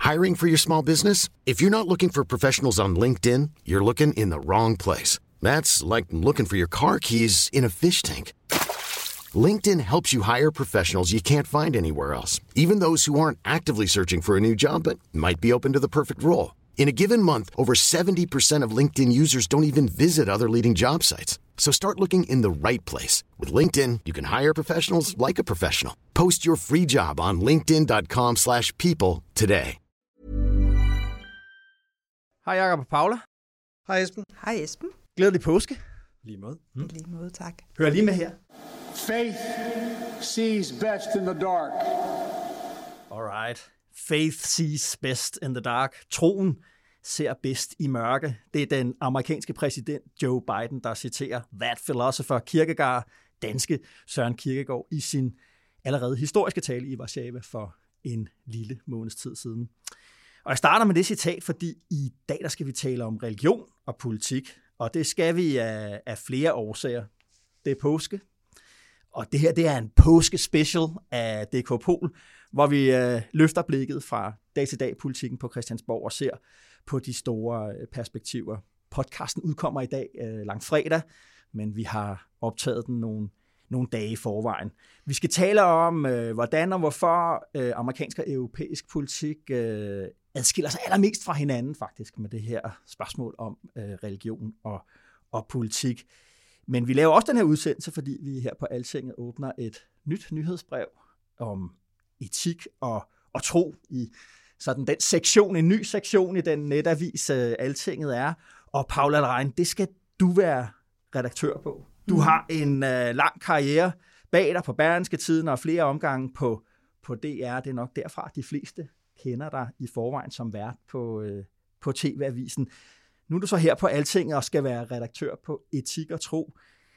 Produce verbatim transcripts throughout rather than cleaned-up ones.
Hiring for your small business? If you're not looking for professionals on LinkedIn, you're looking in the wrong place. That's like looking for your car keys in a fish tank. LinkedIn helps you hire professionals you can't find anywhere else, even those who aren't actively searching for a new job but might be open to the perfect role. In a given month, over seventy percent of LinkedIn users don't even visit other leading job sites. So start looking in the right place. With LinkedIn, you can hire professionals like a professional. Post your free job on linkedin dot com slash people today. Hej Jakob og Paula. Hej Esben. Hej Esben. Glædelig påske. Lige måde. Mm. Lige måde, tak. Hør lige med her. Faith sees best in the dark. Alright. Faith sees best in the dark. Troen ser bedst i mørke. Det er den amerikanske præsident Joe Biden, der citerer that philosopher Kierkegaard, danske Søren Kierkegaard, i sin allerede historiske tale i Warszawa for en lille måneds tid siden. Og jeg starter med det citat, fordi i dag der skal vi tale om religion og politik, og det skal vi af, af flere årsager. Det er påske, og det her det er en påske-special af D K Pol, hvor vi øh, løfter blikket fra dag-til-dag-politikken på Christiansborg og ser på de store øh, perspektiver. Podcasten udkommer i dag øh, langfredag, men vi har optaget den nogle, nogle dage i forvejen. Vi skal tale om, øh, hvordan og hvorfor øh, amerikansk og europæisk politik øh, adskiller sig allermest fra hinanden faktisk med det her spørgsmål om øh, religion og, og politik. Men vi laver også den her udsendelse, fordi vi her på Altinget åbner et nyt nyhedsbrev om etik og, og tro i sådan den sektion, en ny sektion i den netavis, uh, Altinget er. Og Paula Lein, det skal du være redaktør på. Du mm. har en uh, lang karriere bag dig på Berlingske Tidende og flere omgange på, på D R. Det er nok derfra, de fleste kender dig i forvejen som vært på, uh, på T V-avisen. Nu er du så her på Altinget og skal være redaktør på etik og tro.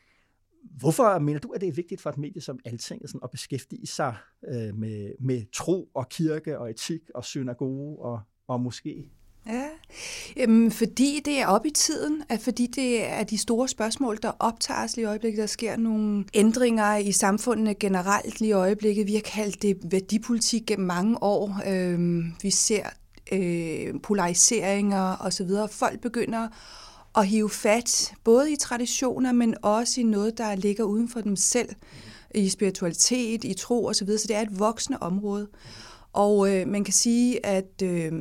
Hvorfor mener du, at det er vigtigt for et medie som Altinget sådan, at beskæftige sig øh, med, med tro og kirke og etik og synagoge og, og moské? Ja, øhm, fordi det er op i tiden, at fordi det er de store spørgsmål, der optager os lige i øjeblikket. Der sker nogle ændringer i samfundet generelt lige i øjeblikket. Vi har kaldt det værdipolitik gennem mange år. Øhm, vi ser øh, polariseringer osv. Folk begynder at hive fat, både i traditioner, men også i noget, der ligger uden for dem selv, i spiritualitet, i tro osv., så det er et voksende område. Og øh, man kan sige, at, øh,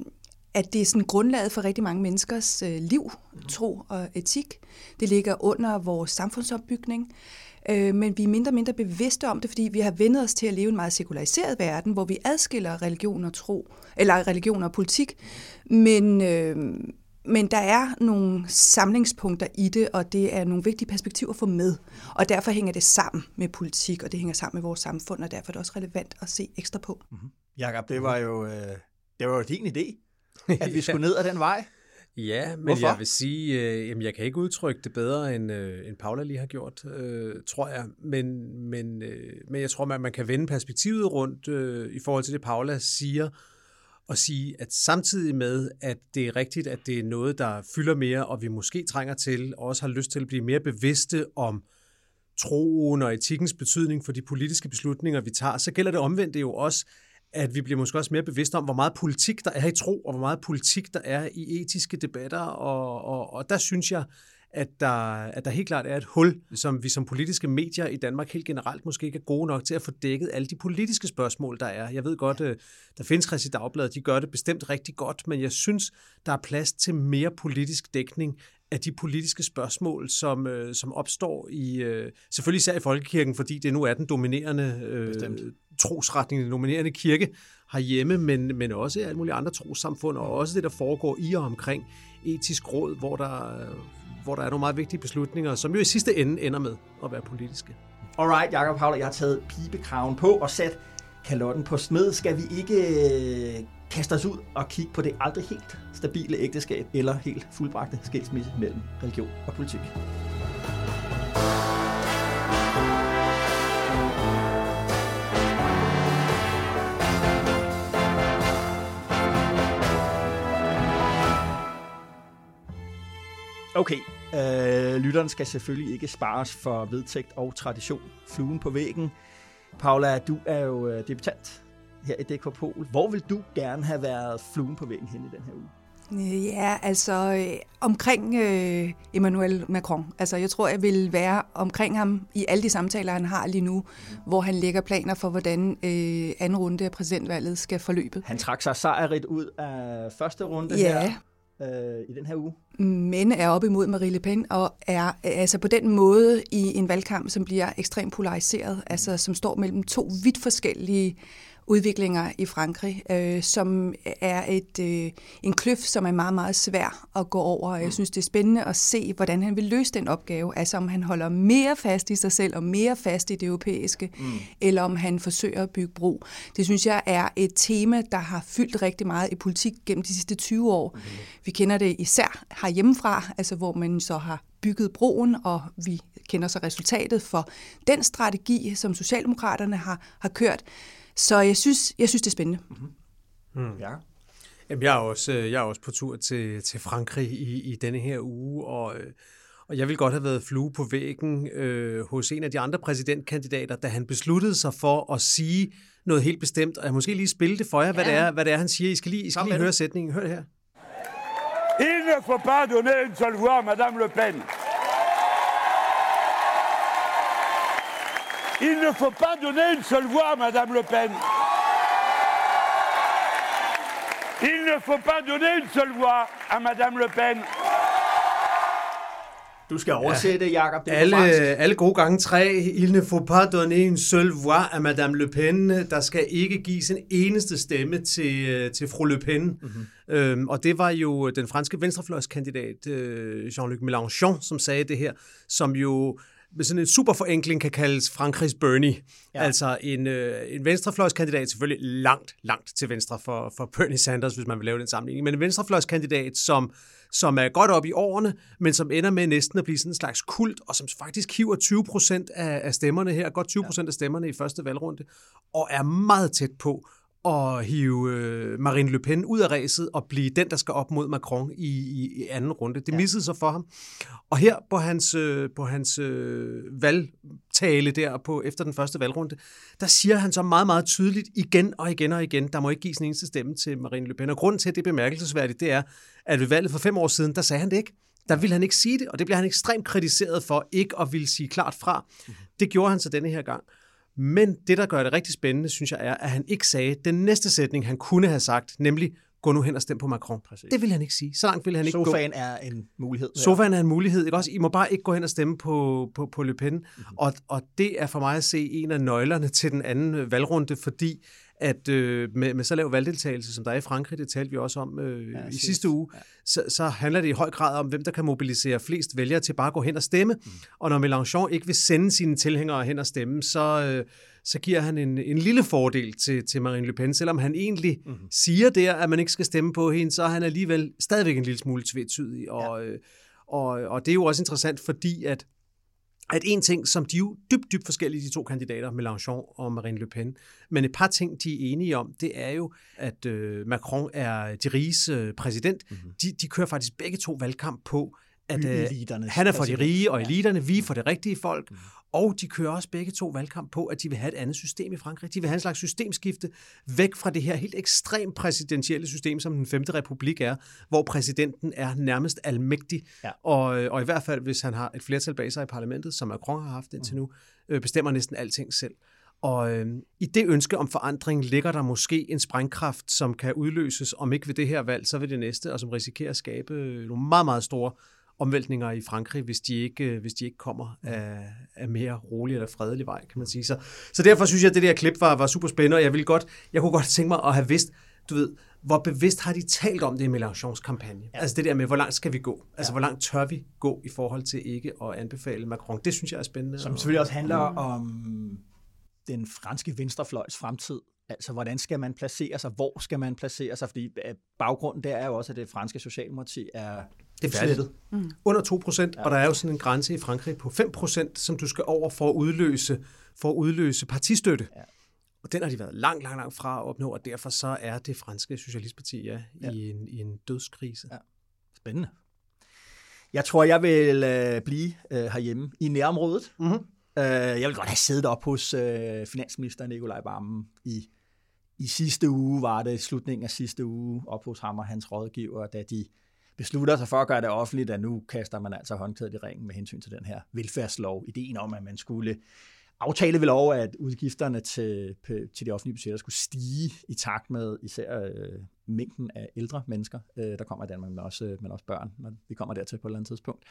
at det er sådan grundlaget for rigtig mange menneskers øh, liv, tro og etik. Det ligger under vores samfundsopbygning, øh, men vi er mindre og mindre bevidste om det, fordi vi har vendt os til at leve i en meget sekulariseret verden, hvor vi adskiller religion og tro, eller religion og politik, men øh, Men der er nogle samlingspunkter i det, og det er nogle vigtige perspektiver at få med. Og derfor hænger det sammen med politik, og det hænger sammen med vores samfund, og derfor er det også relevant at se ekstra på. Mm-hmm. Jakob, det var jo, øh, det var jo din idé, at vi skulle ned ad den vej. Ja, men Hvorfor? jeg vil sige, øh, jamen jeg kan ikke udtrykke det bedre, end, øh, end Paula lige har gjort, øh, tror jeg. Men, men, øh, men jeg tror, man, man kan vende perspektivet rundt øh, i forhold til det, Paula siger, og sige, at samtidig med, at det er rigtigt, at det er noget, der fylder mere, og vi måske trænger til, og også har lyst til at blive mere bevidste om troen og etikkens betydning for de politiske beslutninger, vi tager, så gælder det omvendt jo også, at vi bliver måske også mere bevidste om, hvor meget politik der er i tro, og hvor meget politik der er i etiske debatter, og, og, og der synes jeg, at der, at der helt klart er et hul, som vi som politiske medier i Danmark helt generelt måske ikke er gode nok til at få dækket alle de politiske spørgsmål, der er. Jeg ved godt, der findes Kristeligt Dagblad, de gør det bestemt rigtig godt, men jeg synes, der er plads til mere politisk dækning af de politiske spørgsmål, som, som opstår i, selvfølgelig især i folkekirken, fordi det nu er den dominerende øh, trosretning, den dominerende kirke herhjemme, men, men også i alle mulige andre trossamfund, og også det, der foregår i og omkring etisk råd, hvor der hvor der er nogle meget vigtige beslutninger, som jo i sidste ende ender med at være politiske. Alright, Jakob Paula, jeg har taget pibekraven på og sat kalotten på smed. Skal vi ikke kaste os ud og kigge på det aldrig helt stabile ægteskab eller helt fuldbragte skilsmisse mellem religion og politik? Okay, øh, lytteren skal selvfølgelig ikke spares for vedtægt og tradition. Fluen på væggen. Paula, du er jo øh, debutant her i D K Pol. Hvor vil du gerne have været fluen på væggen hen i den her uge? Ja, altså øh, omkring øh, Emmanuel Macron. Altså jeg tror, jeg vil være omkring ham i alle de samtaler, han har lige nu, mm. hvor han lægger planer for, hvordan øh, anden runde af præsidentvalget skal forløbe. Han trak sig sejrigt ud af første runde ja. her øh, i den her uge. Men er op imod Marine Le Pen og er altså på den måde i en valgkamp, som bliver ekstremt polariseret, mm. altså som står mellem to vidt forskellige udviklinger i Frankrig, øh, som er et, øh, en kløft, som er meget, meget svær at gå over. Jeg synes, det er spændende at se, hvordan han vil løse den opgave. Altså om han holder mere fast i sig selv og mere fast i det europæiske, mm. eller om han forsøger at bygge bro. Det synes jeg er et tema, der har fyldt rigtig meget i politik gennem de sidste tyve år. Mm. Vi kender det især herhjemmefra, altså hvor man så har bygget broen, og vi kender så resultatet for den strategi, som Socialdemokraterne har, har kørt. Så jeg synes, jeg synes det er spændende. Mm-hmm. Mm. Ja. Jamen, jeg er også, jeg er også på tur til, til Frankrig i, i denne her uge, og, og jeg vil godt have været flue på væggen øh, hos en af de andre præsidentkandidater, da han besluttede sig for at sige noget helt bestemt, og jeg måske lige spille det for jer, ja. hvad, det er, hvad det er, han siger. I skal lige, I skal lige høre sætningen. Hør det her. Il ne faut pas donner une seule voix à Madame Le Pen. Il ne faut pas donner une seule voix à Madame Le Pen. Il ne faut pas donner une seule voix à Madame Le Pen. Du skal oversætte, ja. Jacob. Det er alle, alle gode gange tre. Il ne faut pas donner une seule voix à Madame Le Pen. Der skal ikke gives en eneste stemme til, til fru Le Pen. Mm-hmm. Øhm, og det var jo den franske venstrefløjskandidat Jean-Luc Mélenchon, som sagde det her, som jo med sådan en super forenkling kan kaldes Frankrigs Bernie. Ja. Altså en, øh, en venstrefløjskandidat, selvfølgelig langt, langt til venstre for, for Bernie Sanders, hvis man vil lave den sammenligning, men en venstrefløjskandidat, som, som er godt op i årene, men som ender med næsten at blive sådan en slags kult, og som faktisk hiver tyve procent af, af stemmerne her, godt tyve procent ja. af stemmerne i første valgrunde, og er meget tæt på at hive øh, Marine Le Pen ud af ræset og blive den, der skal op mod Macron i, i, i anden runde. Det ja. missede sig for ham. Og her på hans, øh, på hans øh, valgtale der på, efter den første valgrunde, der siger han så meget, meget tydeligt igen og igen og igen, der må ikke gives en eneste stemme til Marine Le Pen. Og grunden til, at det er bemærkelsesværdigt, det er, at ved valget for fem år siden, der sagde han det ikke. Der ville han ikke sige det, og det blev han ekstremt kritiseret for ikke at ville sige klart fra. Mm-hmm. Det gjorde han så denne her gang. Men det, der gør det rigtig spændende, synes jeg, er, at han ikke sagde den næste sætning, han kunne have sagt, nemlig, gå nu hen og stem på Macron. Præcis. Det vil han ikke sige. Så langt vil han ikke Sofaen gå. Sofaen er en mulighed. Sofaen er en mulighed. Ikke også? I må bare ikke gå hen og stemme på, på, på Le Pen. Mm-hmm. Og, og det er for mig at se en af nøglerne til den anden valgrunde, fordi at øh, med, med så lav valgdeltagelse, som der er i Frankrig, det talte vi også om øh, ja, i sidste, sidste uge, ja. så, så handler det i høj grad om, hvem der kan mobilisere flest vælgere til bare at gå hen og stemme. Mm. Og når Mélenchon ikke vil sende sine tilhængere hen og stemme, så, øh, så giver han en, en lille fordel til, til Marine Le Pen. Selvom han egentlig mm. siger der, at man ikke skal stemme på hende, så er han alligevel stadigvæk en lille smule tvetydig. Og, ja. øh, og, og det er jo også interessant, fordi at at en ting, som de er jo dybt, dybt forskellige, de to kandidater, Mélenchon og Marine Le Pen, men et par ting, de er enige om, det er jo, at øh, Macron er de riges øh, præsident. Mm-hmm. De, de kører faktisk begge to valgkamp på, at øh, han er for de rige og eliterne, vi er for det rigtige folk, mm. og de kører også begge to valgkamp på, at de vil have et andet system i Frankrig. De vil have en slags systemskifte væk fra det her helt ekstremt præsidentielle system, som den femte republik er, hvor præsidenten er nærmest almægtig, ja. og, og i hvert fald, hvis han har et flertal bag sig i parlamentet, som Macron har haft indtil nu, øh, bestemmer næsten alting selv. Og øh, i det ønske om forandring ligger der måske en sprængkraft, som kan udløses, om ikke ved det her valg, så ved det næste, og som risikerer at skabe nogle meget, meget store omvæltninger i Frankrig, hvis de ikke, hvis de ikke kommer af, af mere rolig eller fredelig vej, kan man sige. Så, så derfor synes jeg, at det der klip var, var super spændende, og jeg, ville godt, jeg kunne godt tænke mig at have vidst, du ved, hvor bevidst har de talt om det i Mélenchons kampagne? Ja. Altså det der med, hvor langt skal vi gå? Altså ja. hvor langt tør vi gå i forhold til ikke at anbefale Macron? Det synes jeg er spændende. Som selvfølgelig også handler om den franske venstrefløjs fremtid. Altså, hvordan skal man placere sig? Hvor skal man placere sig? Fordi baggrunden der er jo også, at det franske socialdemokrati er det er færdigt. Mm. Under to procent, ja. Og der er jo sådan en grænse i Frankrig på fem procent, som du skal over for at udløse, for at udløse partistøtte. Ja. Og den har de været langt, langt, langt fra at opnå, og derfor så er det franske socialistparti ja, ja. I, en, i en dødskrise. Ja. Spændende. Jeg tror, jeg vil øh, blive øh, herhjemme i nærområdet. Mm-hmm. Jeg vil godt have siddet op hos øh, finansminister Nicolai Wammen i, i sidste uge, var det slutningen af sidste uge, op hos ham og hans rådgiver, da de beslutter sig for at gøre det offentligt, at nu kaster man altså håndklædet i ringen med hensyn til den her velfærdslov. Ideen om, at man skulle aftale ved lov, at udgifterne til, til de offentlige budgetter skulle stige i takt med især øh, mængden af ældre mennesker, øh, der kommer i Danmark, men også, øh, men også børn, når vi kommer dertil på et eller andet tidspunkt.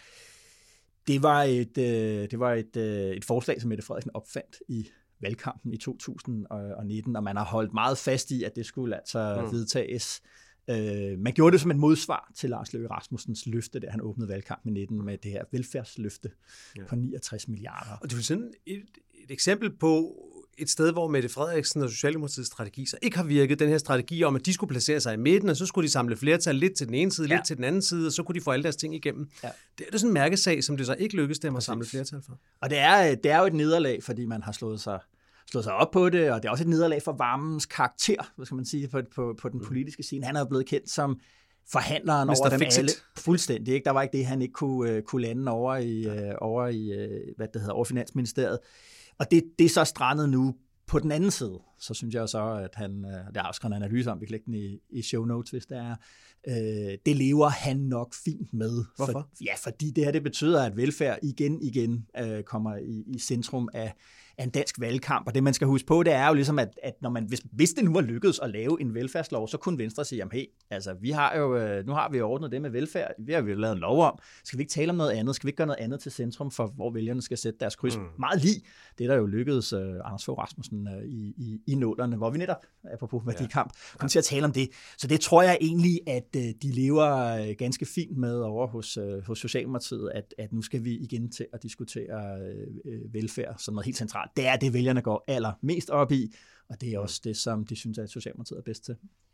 Det var et, øh, det var et, øh, et forslag, som Mette Frederiksen opfandt i valgkampen i to tusind og nitten, og man har holdt meget fast i, at det skulle altså mm. vedtages. Øh, man gjorde det som et modsvar til Lars Løkke Rasmussens løfte, da han åbnede valgkampen i nitten med det her velfærdsløfte ja. på niogtres milliarder. Og det er sådan et, et eksempel på et sted, hvor Mette Frederiksen og Socialdemokratiets strategi så ikke har virket. Den her strategi om, at de skulle placere sig i midten, og så skulle de samle flertal lidt til den ene side, ja. lidt til den anden side, og så kunne de få alle deres ting igennem. Ja. Det er sådan en mærkesag, som det så ikke lykkedes dem at samle flertal for. Og det er, det er jo et nederlag, fordi man har slået sig slået sig op på det, og det er også et nederlag for Wammens karakter, hvad skal man sige, på, på, på den politiske scene. Han er jo blevet kendt som forhandleren mister over dem Fixit. alle. Fuldstændig, ikke? Der var ikke det, han ikke kunne, uh, kunne lande over i, uh, over i uh, hvad det hedder, over Finansministeriet. Og det, det er så strandet nu på den anden side. Så synes jeg så, at han, uh, der er også skrevet en analyse om, vi kan lægge den i, i show notes, hvis det er, uh, det lever han nok fint med. Hvorfor? For, ja, fordi det her, det betyder, at velfærd igen, igen uh, kommer i, i centrum af en dansk valgkamp, og det man skal huske på, det er jo ligesom, at, at når man, hvis, hvis det nu var lykkedes at lave en velfærdslov, så kunne Venstre sige, jamen hey, altså vi har jo, nu har vi jo ordnet det med velfærd, vi har jo lavet en lov om, skal vi ikke tale om noget andet, skal vi ikke gøre noget andet til centrum for, hvor vælgerne skal sætte deres kryds? Mm. Meget lige det, der jo lykkedes uh, Anders Fogh Rasmussen uh, i, i, i nålerne, hvor vi netop, apropos værdikamp, ja. kom til at tale om det. Så det tror jeg egentlig, at uh, de lever uh, ganske fint med over hos, uh, hos Socialdemokratiet, at, at nu skal vi igen til at diskutere uh, velfærd som noget helt centralt. Det er det, vælgerne går allermest op i, og det er også det, som de synes, at Socialdemokratiet er bedst til.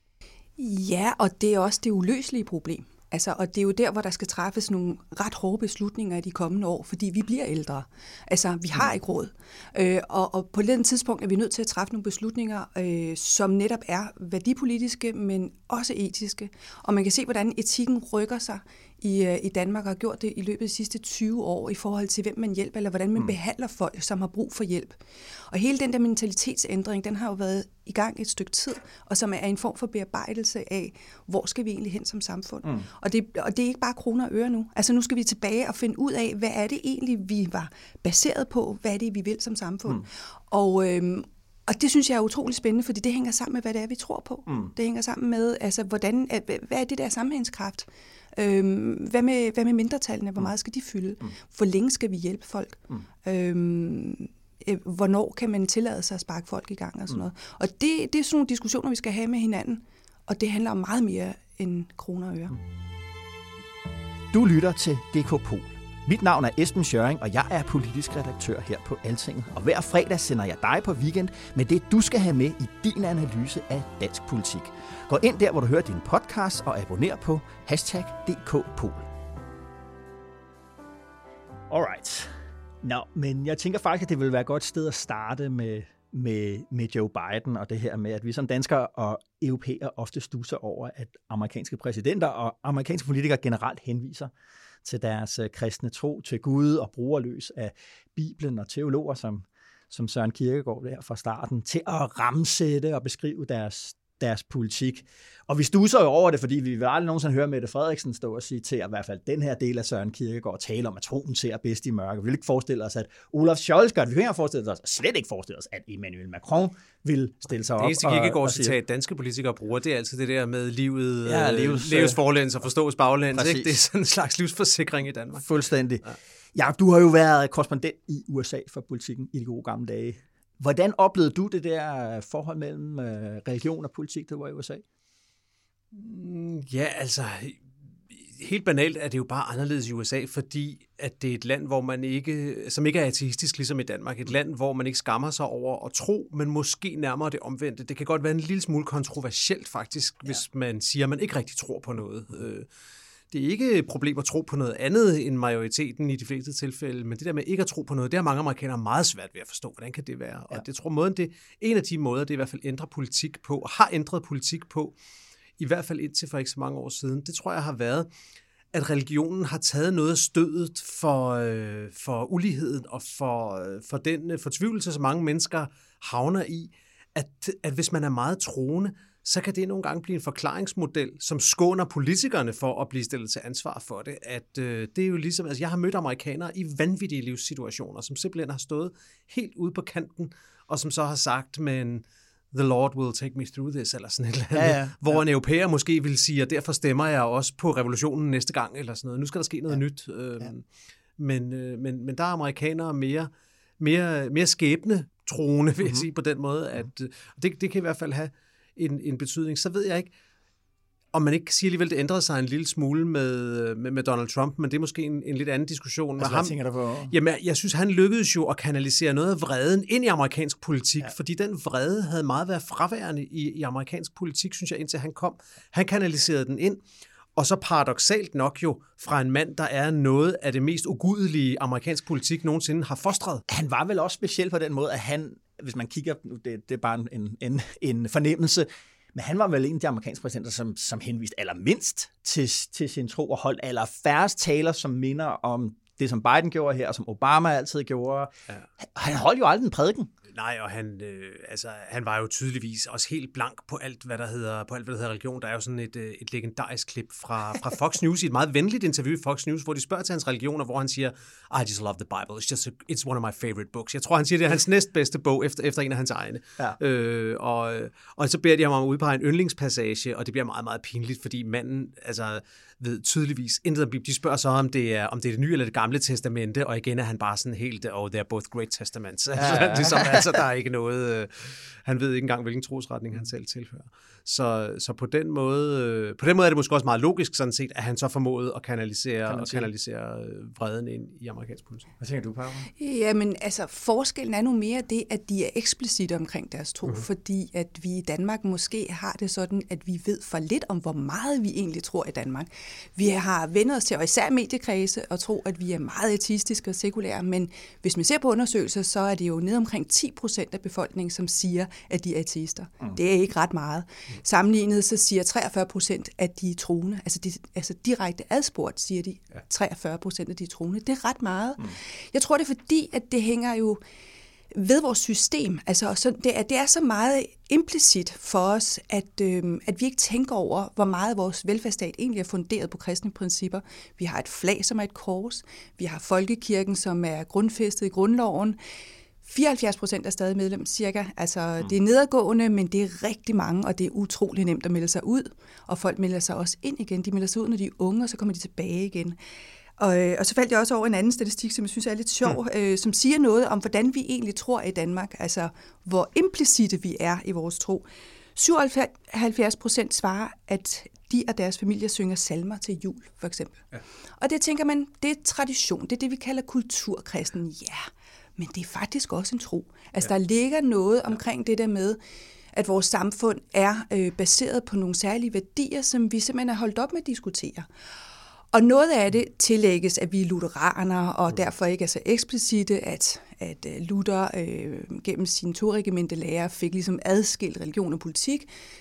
Ja, og det er også det uløselige problem. Altså, og det er jo der, hvor der skal træffes nogle ret hårde beslutninger i de kommende år, fordi vi bliver ældre. Altså, vi har ikke råd. Øh, og, og på et tidspunkt er vi nødt til at træffe nogle beslutninger, øh, som netop er værdipolitiske, men også etiske. Og man kan se, hvordan etikken rykker sig i, øh, i Danmark og har gjort det i løbet af de sidste tyve år i forhold til, hvem man hjælper, eller hvordan man mm. behandler folk, som har brug for hjælp. Og hele den der mentalitetsændring, den har jo været i gang et stykke tid, og som er en form for bearbejdelse af, hvor skal vi egentlig hen som samfund. Mm. Og, det, og det er ikke bare kroner og øre nu. Altså nu skal vi tilbage og finde ud af, hvad er det egentlig, vi var baseret på, hvad er det, vi vil som samfund. Mm. Og, øhm, og det synes jeg er utrolig spændende, fordi det hænger sammen med, hvad det er, vi tror på. Mm. Det hænger sammen med, altså, hvordan, hvad er det der sammenhængskraft? Øhm, hvad, med, hvad med mindretallene? Hvor meget skal de fylde? Mm. Hvor længe skal vi hjælpe folk? Mm. Øhm, hvornår kan man tillade sig at sparke folk i gang og sådan noget. Og det, det er sådan nogle diskussioner, vi skal have med hinanden, og det handler om meget mere end kroner og øre. Du lytter til D K Pol. Mit navn er Esben Schøring, og jeg er politisk redaktør her på Altinget. Og hver fredag sender jeg dig på weekend med det, du skal have med i din analyse af dansk politik. Gå ind der, hvor du hører din podcast, og abonner på hashtag D K Pol. Alright. Nå, men jeg tænker faktisk, at det vil være et godt sted at starte med, med, med Joe Biden og det her med, at vi som danskere og europæere ofte stusser over, at amerikanske præsidenter og amerikanske politikere generelt henviser til deres kristne tro, til Gud og bruger løs af Bibelen og teologer, som, som Søren Kierkegaard der fra starten, til at ramsætte og beskrive deres, deres politik. Og vi stusser jo over det, fordi vi vil aldrig nogensinde høre Mette Frederiksen stå og sige til, at i hvert fald den her del af Søren Kierkegaard tale om, at troen ser bedst i mørke. Vi vil ikke forestille os, at Olaf Scholz gør det. Vi kan ikke forestille os, slet ikke forestille os, at Emmanuel Macron vil stille sig op. Det eneste Kierkegaard-citat, danske politikere bruger, det er altid det der med livet, ja, livs, livs forlæns og forstås baglæns. Ikke? Det er sådan en slags livsforsikring i Danmark. Fuldstændig. Ja. Ja, du har jo været korrespondent i U S A for politikken i de gode gamle dage. Hvordan oplevede du det der forhold mellem religion og politik, der var i U S A? Ja, altså, helt banalt er det jo bare anderledes i U S A, fordi at det er et land, hvor man ikke, som ikke er ateistisk ligesom i Danmark. Et land, hvor man ikke skammer sig over at tro, men måske nærmere det omvendte. Det kan godt være en lille smule kontroversielt faktisk, ja. Hvis man siger, at man ikke rigtig tror på noget. Det er ikke et problem at tro på noget andet end majoriteten i de fleste tilfælde, men det der med ikke at tro på noget, det har mange amerikanere meget svært ved at forstå. Hvordan kan det være? Ja. Og det tror måden, det en af de måder, det i hvert fald ændrer politik på, og har ændret politik på, i hvert fald indtil for ikke så mange år siden, det tror jeg har været, at religionen har taget noget af stødet for, øh, for uligheden og for, øh, for den fortvivlelse, som mange mennesker havner i, at, at hvis man er meget troende, så kan det nogle gange blive en forklaringsmodel, som skåner politikerne for at blive stillet til ansvar for det. At øh, det er jo ligesom, altså jeg har mødt amerikanere i vanvittige livssituationer, som simpelthen har stået helt ude på kanten, og som så har sagt, men the Lord will take me through this, eller sådan et eller andet, ja, ja, hvor ja. En europæer måske vil sige, og derfor stemmer jeg også på revolutionen næste gang, eller sådan noget. Nu skal der ske noget ja. nyt. Øh, ja. men, øh, men, men der er amerikanere mere, mere, mere skæbne troende, vil jeg mm-hmm. sige på den måde, at øh, det, det kan i hvert fald have En, en betydning. Så ved jeg ikke, om man ikke siger alligevel, det ændrede sig en lille smule med, med, med Donald Trump, men det er måske en, en lidt anden diskussion. Altså, hvad tænker du på? Jamen, jeg synes, han lykkedes jo at kanalisere noget af vreden ind i amerikansk politik, ja. fordi den vrede havde meget været fraværende i, i amerikansk politik, synes jeg, indtil han kom. Han kanaliserede den ind, og så paradoksalt nok jo fra en mand, der er noget af det mest ugudelige amerikansk politik nogensinde har fostret. Han var vel også speciel på den måde, at han, hvis man kigger, det, det er bare en, en, en fornemmelse, men han var vel en af de amerikanske præsidenter, som, som henviste allermindst til, til sin tro og holdt allerfærrest taler, som minder om det, som Biden gjorde her, og som Obama altid gjorde. Ja. Han holdt jo aldrig en prædiken. Nej, og han, øh, altså, han var jo tydeligvis også helt blank på alt, hvad der hedder, på alt, hvad der hedder religion. Der er jo sådan et, et legendarisk klip fra, fra Fox News, i et meget venligt interview i Fox News, hvor de spørger til hans religion, og hvor han siger, I just love the Bible, it's just a, it's one of my favorite books. Jeg tror, han siger, det er hans næstbedste bog, efter, efter en af hans egne. Ja. Øh, og, og så beder de ham om at udpege en yndlingspassage, og det bliver meget, meget pinligt, fordi manden, altså, ved tydeligvis intet om Bibelen. De spørger så, om det er om det er det nye eller det gamle testamente, og igen er han bare sådan helt, oh, they're both great testaments. Ja, ja. Ligesom, altså, der er ikke noget, øh, han ved ikke engang, hvilken trosretning han selv tilhører. Så, så på den måde, øh, på den måde er det måske også meget logisk sådan set, at han så formåede at kanalisere, og kanalisere vreden ind i amerikansk politik. Hvad tænker du, Paula? Jamen, altså, forskellen er nu mere det, at de er eksplicite omkring deres tro, uh-huh. fordi at vi i Danmark måske har det sådan, at vi ved for lidt om, hvor meget vi egentlig tror i Danmark. Vi har vendt os til, og især mediekredse, at tro, at vi er meget ateistiske og sekulære, men hvis man ser på undersøgelser, så er det jo ned omkring ti procent af befolkningen, som siger, at de er ateister. Mm. Det er ikke ret meget. Mm. Sammenlignet så siger treogfyrre procent, at de er troende. Altså, de, altså direkte adspurgt siger de, ja. treogfyrre procent af de er troende. Det er ret meget. Mm. Jeg tror, det er fordi, at det hænger jo ved vores system. Altså, så det, er, det er så meget implicit for os, at, øhm, at vi ikke tænker over, hvor meget vores velfærdsstat egentlig er funderet på kristne principper. Vi har et flag, som er et kors. Vi har folkekirken, som er grundfæstet i grundloven. fireoghalvfjerds procent er stadig medlem, cirka. Altså, mm. det er nedadgående, men det er rigtig mange, og det er utrolig nemt at melde sig ud. Og folk melder sig også ind igen. De melder sig ud, når de er unge, og så kommer de tilbage igen. Og, og så faldt jeg også over en anden statistik, som jeg synes er lidt sjov, mm. øh, som siger noget om, hvordan vi egentlig tror i Danmark, altså hvor implicite vi er i vores tro. syvoghalvfjerds procent svarer, at de og deres familier synger salmer til jul, for eksempel. Ja. Og det tænker man, det er tradition, det er det, vi kalder kulturkristen. Ja, men det er faktisk også en tro. Altså ja. Der ligger noget omkring ja. det der med, at vores samfund er øh, baseret på nogle særlige værdier, som vi simpelthen har holdt op med at diskutere. Og noget af det tillægges, at vi er lutheraner, og derfor ikke er så eksplicite, at, at Luther øh, gennem sine to-regimente lærer fik ligesom adskilt religion og politik.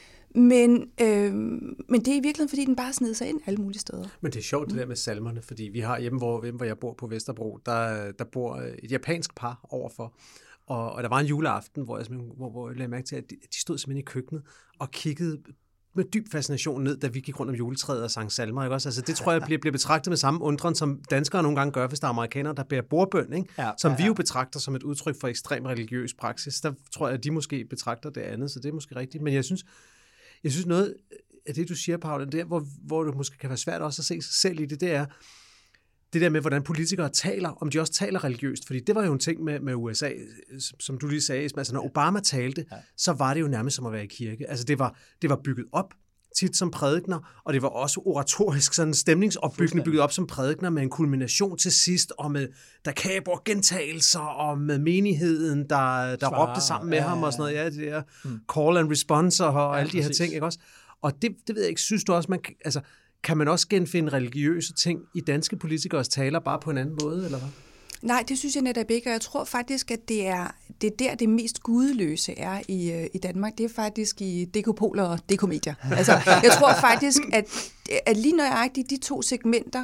Men, øh, men det er i virkeligheden, fordi den bare sned sig ind alle mulige steder. Men det er sjovt det der med salmerne, fordi vi har hjemme, hvor, hjemme, hvor jeg bor på Vesterbro, der, der bor et japansk par overfor. Og, og der var en juleaften, hvor jeg, hvor, hvor jeg lagde mærke til, at de, de stod simpelthen i køkkenet og kiggede med dyb fascination ned, da vi gik rundt om juletræet og sang salmer. Ikke også? Altså, det tror jeg bliver, bliver betragtet med samme undren, som danskere nogle gange gør, hvis der er amerikanere, der bærer bordbøn, ikke? Ja, som ja, ja. vi jo betragter som et udtryk for ekstrem religiøs praksis. Der tror jeg, at de måske betragter det andet, så det er måske rigtigt. Men jeg synes, jeg synes noget af det, du siger, Paula, der, hvor, hvor det måske kan være svært også at se sig selv i det, det er det der med, hvordan politikere taler, om de også taler religiøst. Fordi det var jo en ting med, med U S A, som du lige sagde, altså når Obama talte, ja. så var det jo nærmest som at være i kirke. Altså det var, det var bygget op tit som prædikner, og det var også oratorisk sådan stemningsopbyggende bygget op som prædikner med en kulmination til sidst, og med der kaber gentagelser, og med menigheden, der, der råbte sammen med ja, ham, og sådan noget, ja, det der hmm. call and response, og ja, alle de her præcis. ting, ikke også? Og det, det ved jeg ikke, synes du også, man altså kan man også genfinde religiøse ting i danske politikeres taler, bare på en anden måde, eller hvad? Nej, det synes jeg netop ikke, og jeg tror faktisk, at det er, det er der, det mest gudeløse er i, i Danmark. Det er faktisk i dekopoler og dekomedier. Altså, jeg tror faktisk, at, at lige nøjagtigt de to segmenter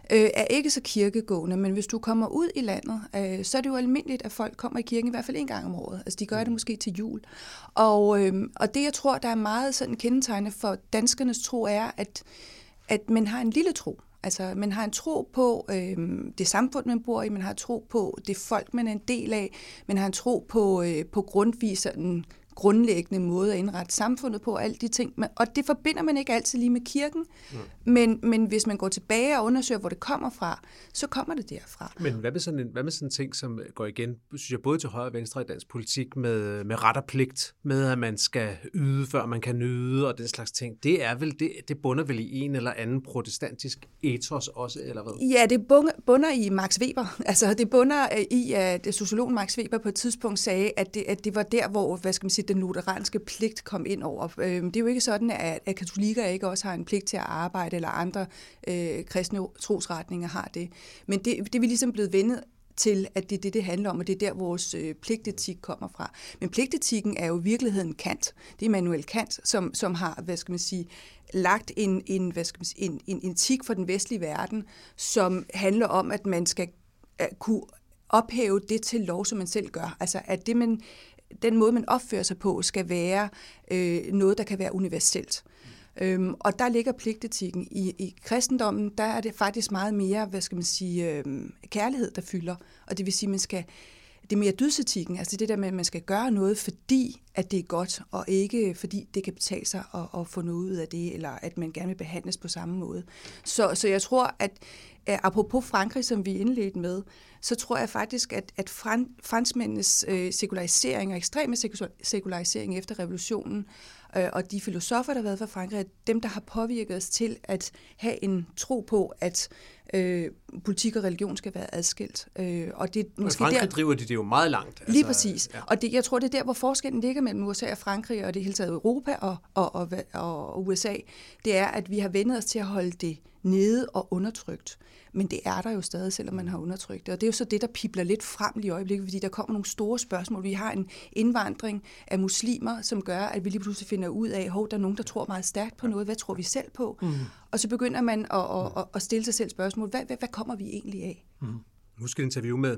øh, er ikke så kirkegående, men hvis du kommer ud i landet, øh, så er det jo almindeligt, at folk kommer i kirken i hvert fald en gang om året. Altså de gør det måske til jul. Og, øh, og det, jeg tror, der er meget sådan kendetegnende for danskernes tro, er, at, at man har en lille tro. Altså, man har en tro på øh, det samfund, man bor i, man har en tro på det folk, man er en del af, man har en tro på, øh, på Grundtvigs sådan grundlæggende måde at indrette samfundet på, alle de ting. Og det forbinder man ikke altid lige med kirken, mm. men, men hvis man går tilbage og undersøger, hvor det kommer fra, så kommer det derfra. Men hvad med sådan en, hvad med sådan en ting, som går igen, synes jeg, både til højre og venstre i dansk politik, med, med ret og pligt, med at man skal yde, før man kan nyde, og den slags ting. Det er vel, det, det bunder vel i en eller anden protestantisk ethos også, eller hvad? Ja, det bunder i Max Weber. Altså, det bunder i, at sociologen Max Weber på et tidspunkt sagde, at det, at det var der, hvor, hvad skal man sige, den lutheranske pligt kom ind over. Det er jo ikke sådan, at, at katolikker ikke også har en pligt til at arbejde, eller andre øh, kristne trosretninger har det. Men det, det er vi ligesom blevet vendet til, at det er det, det handler om, og det er der, vores øh, pligtetik kommer fra. Men pligtetikken er jo i virkeligheden Kant. Det er Immanuel Kant, som, som har, hvad skal man sige, lagt en, en, hvad skal man sige, en, en etik for den vestlige verden, som handler om, at man skal uh, kunne ophæve det til lov, som man selv gør. Altså, at det, man den måde, man opfører sig på, skal være øh, noget, der kan være universelt. Mm. Øhm, og der ligger pligtetikken. I, I kristendommen, der er det faktisk meget mere, hvad skal man sige, øh, kærlighed, der fylder. Og det vil sige, man skal, det er mere dydsetikken, altså det der med, at man skal gøre noget, fordi at det er godt, og ikke fordi det kan betale sig at, at få noget ud af det, eller at man gerne vil behandles på samme måde. Så, så jeg tror, at apropos Frankrig, som vi indledte med, så tror jeg faktisk, at, at fran, franskmændenes øh, sekularisering og ekstreme sekularisering efter revolutionen, øh, og de filosofer, der har været fra Frankrig, er dem, der har påvirket os til at have en tro på, at øh, politik og religion skal være adskilt. Øh, og det, måske Frankrig der, driver de det jo meget langt. Altså, lige præcis. Ja. Og det, jeg tror, det er der, hvor forskellen ligger mellem U S A og Frankrig, og det hele taget Europa og, og, og, og U S A, det er, at vi har vendt os til at holde det nede og undertrykt. Men det er der jo stadig, selvom man har undertrykt det. Og det er jo så det, der pibler lidt frem i øjeblikket, fordi der kommer nogle store spørgsmål. Vi har en indvandring af muslimer, som gør, at vi lige pludselig finder ud af, at der er nogen, der tror meget stærkt på noget. Hvad tror vi selv på? Mm. Og så begynder man at, at, at stille sig selv spørgsmål. Hvad, hvad, hvad kommer vi egentlig af? Mm. Husk et interview med,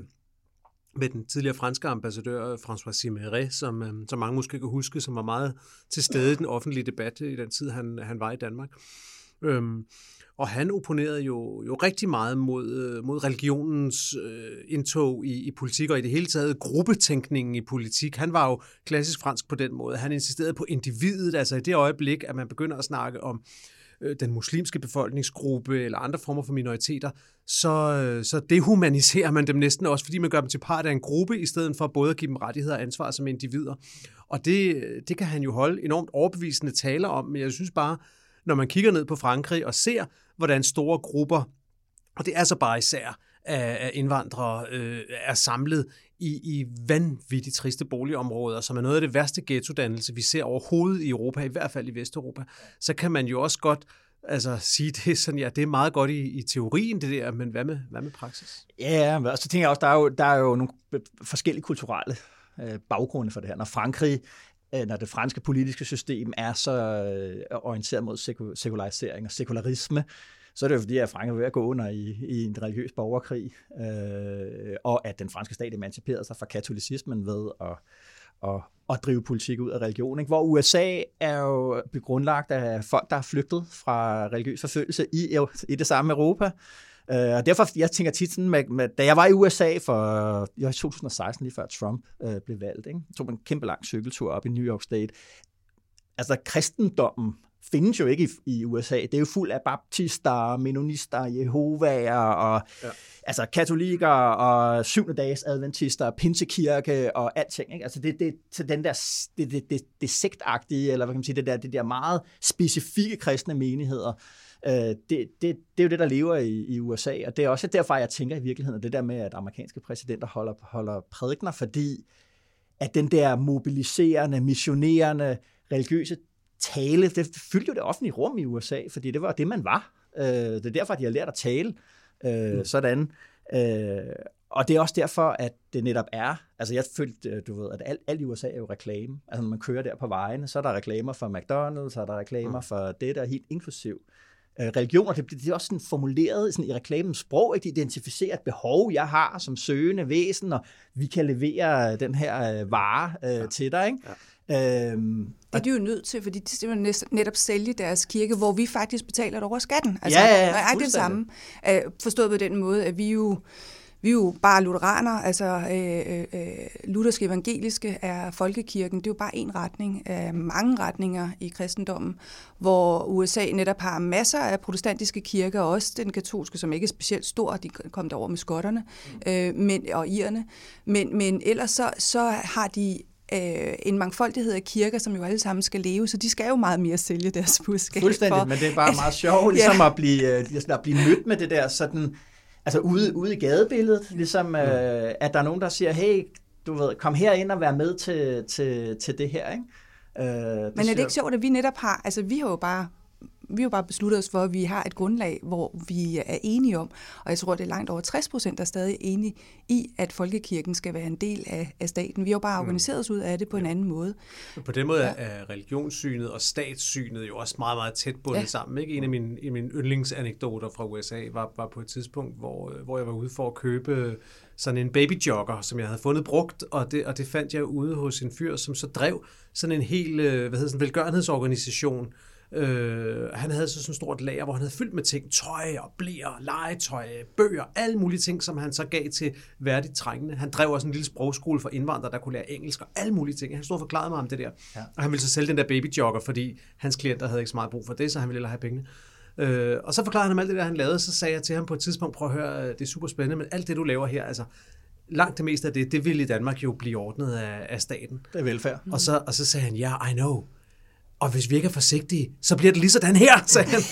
med den tidligere franske ambassadør, François Siméret, som, som mange måske kan huske, som var meget til stede i den offentlige debat i den tid, han, han var i Danmark. Øhm, Og han opponerede jo, jo rigtig meget mod, mod religionens øh, indtog i, i politik, og i det hele taget gruppetænkningen i politik. Han var jo klassisk fransk på den måde. Han insisterede på individet, altså i det øjeblik, at man begynder at snakke om øh, den muslimske befolkningsgruppe eller andre former for minoriteter, så, øh, så dehumaniserer man dem næsten også, fordi man gør dem til part af en gruppe, i stedet for både at give dem rettigheder og ansvar som individer. Og det, det kan han jo holde enormt overbevisende taler om, men jeg synes bare, når man kigger ned på Frankrig og ser, hvordan store grupper, og det er så bare især af indvandrere, øh, er samlet i, i vanvittigt triste boligområder, som er noget af det værste ghettodannelse, vi ser overhovedet i Europa, i hvert fald i Vesteuropa, så kan man jo også godt altså, sige, det er, sådan, ja, det er meget godt i, i teorien, det der, men hvad med, hvad med praksis? Ja, og så tænker jeg også, der er jo, der er jo nogle forskellige kulturelle øh, baggrunde for det her. Når Frankrig når det franske politiske system er så orienteret mod sekularisering og sekularisme, så er det jo fordi, at Frankrig er ved at gå under i, i en religiøs borgerkrig, øh, og at den franske stat emanciperede sig fra katolicismen ved at, at, at drive politik ud af religion. Ikke? Hvor U S A er jo grundlagt af folk, der er flygtet fra religiøs forfølgelse i, i det samme Europa. Uh, og derfor, jeg tænker tit sådan, med, med, da jeg var i U S A for i to tusind og seksten, lige før Trump uh, blev valgt, ikke? tog man en kæmpe lang cykeltur op i New York State. Altså, kristendommen findes jo ikke i, i U S A. Det er jo fuld af baptister, mennonister, jehovaer, og ja. altså, katolikker, og syvende dages adventister, pinsekirke, og alting. Ikke? Altså, det, det, så den der, det, det, det, det sektagtige, eller hvad kan man sige, det der, det der meget specifikke kristne menigheder, Uh, det, det, det er jo det, der lever i, i U S A, og det er også derfor, jeg tænker i virkeligheden, at det der med, at amerikanske præsidenter holder, holder prædikener, fordi at den der mobiliserende, missionerende, religiøse tale, det fyldte jo det offentlige rum i U S A, fordi det var det, man var. Uh, det er derfor, at de har lært at tale uh, mm. sådan. Uh, og det er også derfor, at det netop er, altså jeg følte, du ved, at alt, alt i U S A er jo reklame. Altså når man kører der på vejene, så er der reklamer for McDonald's, så er der reklamer mm. for det, der er helt inklusiv øh, religioner. Det bliver også sådan formuleret sådan i reklamens sprog, ikke? De identificerer et behov, jeg har som søgende væsen, og vi kan levere den her øh, vare øh, ja. til dig, ikke? Ja. Øhm, det er de jo nødt til, fordi de skal netop sælge deres kirke, hvor vi faktisk betaler det over skatten. Altså, ja, ja, ja, er det samme. Forstået på den måde, at vi jo Vi er jo bare lutheraner, altså øh, øh, lutherske evangeliske er folkekirken, det er jo bare en retning af mange retninger i kristendommen, hvor U S A netop har masser af protestantiske kirker, også den katolske, som ikke er specielt stor, de kom derover med skotterne øh, men, og irerne, men, men ellers så, så har de øh, en mangfoldighed af kirker, som jo alle sammen skal leve, så de skal jo meget mere sælge deres budskab. Fuldstændig, for, men det er bare meget sjovt, ligesom ja. at, blive, at blive mødt med det der sådan. Altså ude, ude i gadebilledet, ligesom øh, at der er nogen, der siger, hey, du ved, kom herind og vær med til, til, til det her, ikke? Øh, det Men er det ikke sjovt, at vi netop har, altså vi har jo bare, vi har jo bare besluttet os for, at vi har et grundlag, hvor vi er enige om, og jeg tror, det er langt over tres procent, der er stadig enige i, at folkekirken skal være en del af, af staten. Vi har jo bare organiseret os ud af det på en anden måde. På den måde ja. er religionssynet og statssynet jo også meget, meget tæt bundet ja. sammen. Ikke? En af mine, en af mine yndlingsanekdoter fra U S A var, var på et tidspunkt, hvor, hvor jeg var ude for at købe sådan en babyjogger, som jeg havde fundet brugt, og det, og det fandt jeg ude hos en fyr, som så drev sådan en hel hvad hedder sådan, velgørenhedsorganisation. Øh, han havde så sådan et stort lager, hvor han havde fyldt med ting, tøj og bleer, legetøj, bøger, alle mulige ting, som han så gav til værdigt trængende. Han drev også en lille sprogskole for indvandrere, der kunne lære engelsk og alle mulige ting. Han stod og forklarede mig om det der. Ja. Og han ville så sælge den der babyjogger, fordi hans klienter havde ikke så meget brug for det, så han ville hellere have pengene. Øh, og så forklarede han om alt det der, han lavede, så sagde jeg til ham på et tidspunkt, prøv at høre, det er super spændende, men alt det, du laver her, altså langt det meste af det, det ville i Danmark jo blive ordnet af, af staten. Det er velfærd. Og så, og så sagde han, ja, yeah, I know. Og hvis vi ikke er forsigtige, så bliver det lige sådan her, sagde han.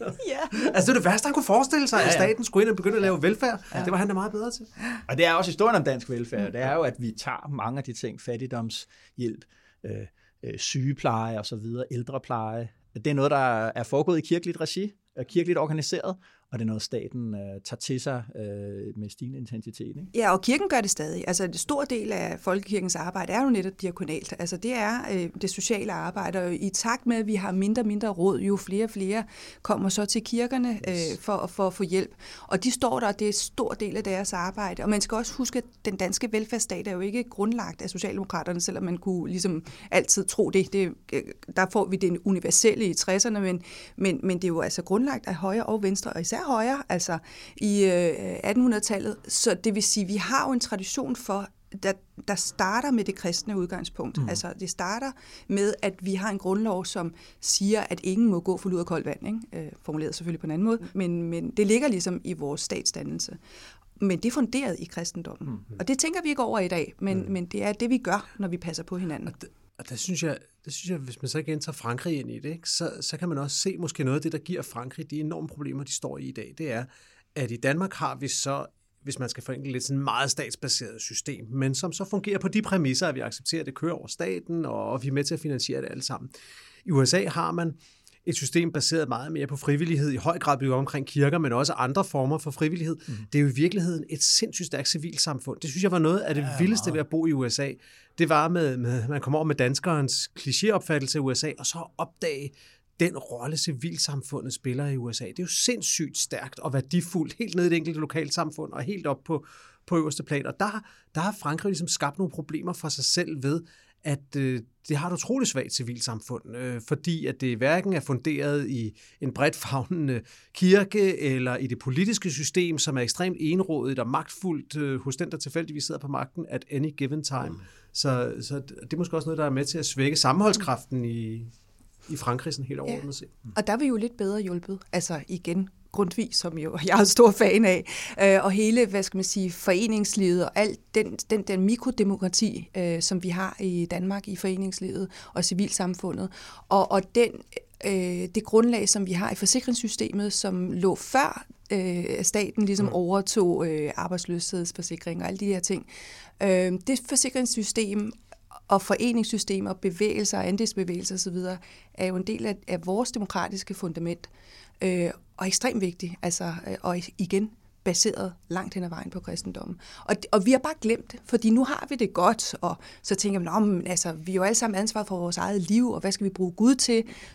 ja. Altså det er det værste, han kunne forestille sig, ja, ja. at staten skulle ind og begynde at lave velfærd. Ja. Det var han da meget bedre til. Og det er også historien om dansk velfærd. Det er jo, at vi tager mange af de ting, fattigdomshjælp, øh, øh, sygepleje og så videre, ældrepleje. Det er noget, der er foregået i kirkeligt regi, kirkeligt organiseret, og det er noget, staten øh, tager til sig øh, med stigende intensitet. Ikke? Ja, og kirken gør det stadig. Altså, en stor del af folkekirkens arbejde er jo netop diakonalt. Altså, det er øh, det sociale arbejde, og i takt med, at vi har mindre og mindre råd, jo flere og flere kommer så til kirkerne øh, for, for at få hjælp. Og de står der, og det er en stor del af deres arbejde. Og man skal også huske, at den danske velfærdsstat er jo ikke grundlagt af Socialdemokraterne, selvom man kunne ligesom altid tro det. det der får vi det universelle i tresserne, men, men, men det er jo altså grundlagt af højre og venstre, og især højre, altså i øh, attenhundredetallet. Så det vil sige, at vi har jo en tradition for, der, der starter med det kristne udgangspunkt. Mm. Altså det starter med, at vi har en grundlov, som siger, at ingen må gå for lud og koldt vand. Ikke? Øh, formuleret selvfølgelig på en anden måde, men, men det ligger ligesom i vores statsdannelse. Men det er funderet i kristendommen. Mm. Og det tænker vi ikke over i dag, men, mm. men det er det, vi gør, når vi passer på hinanden. Og det, og der synes jeg, det synes jeg, hvis man så igen tager Frankrig ind i det, ikke, så, så kan man også se måske noget af det, der giver Frankrig de enorme problemer, de står i i dag. Det er, at i Danmark har vi så, hvis man skal forenkle lidt, sådan et meget statsbaseret system, men som så fungerer på de præmisser, at vi accepterer, at det kører over staten, og vi er med til at finansiere det alle sammen. I U S A har man et system baseret meget mere på frivillighed, i høj grad bygget omkring kirker, men også andre former for frivillighed. Mm. Det er jo i virkeligheden et sindssygt stærkt civilsamfund. Det synes jeg var noget af det ja, vildeste meget. ved at bo i U S A. Det var med, med man kommer over med danskerens klichéopfattelse af U S A, og så opdage den rolle civilsamfundet spiller i U S A. Det er jo sindssygt stærkt og værdifuldt, helt ned i det enkelte lokalsamfund, og helt op på, på øverste plan. Og der, der har Frankrig ligesom skabt nogle problemer for sig selv ved, at øh, det har et utroligt svagt civilsamfund, øh, fordi at det hverken er funderet i en bredt favnende kirke eller i det politiske system, som er ekstremt enrådigt og magtfuldt øh, hos den, der tilfældigvis sidder på magten at any given time. Mm. Så, så det er måske også noget, der er med til at svække sammenholdskraften i, i Frankrig sådan helt overordnet set. Ja. Og der er vi jo lidt bedre hjulpet. Altså igen, Grundtvig, som jo jeg er en stor fan af, øh, og hele, hvad skal man sige, foreningslivet og alt den, den, den mikrodemokrati, øh, som vi har i Danmark i foreningslivet og civilsamfundet, og, og den, øh, det grundlag, som vi har i forsikringssystemet, som lå før øh, staten ligesom mm. overtog øh, arbejdsløshedsforsikring og alle de her ting. Øh, det forsikringssystem og foreningssystem og bevægelser og andelsbevægelser osv. er jo en del af, af vores demokratiske fundament. Øh, og ekstremt vigtigt, altså, øh, og igen baseret langt hen ad vejen på kristendommen. Og, og vi har bare glemt det, fordi nu har vi det godt, og så tænker man, men, altså, vi er jo alle sammen ansvar for vores eget liv, og hvad skal vi bruge Gud til?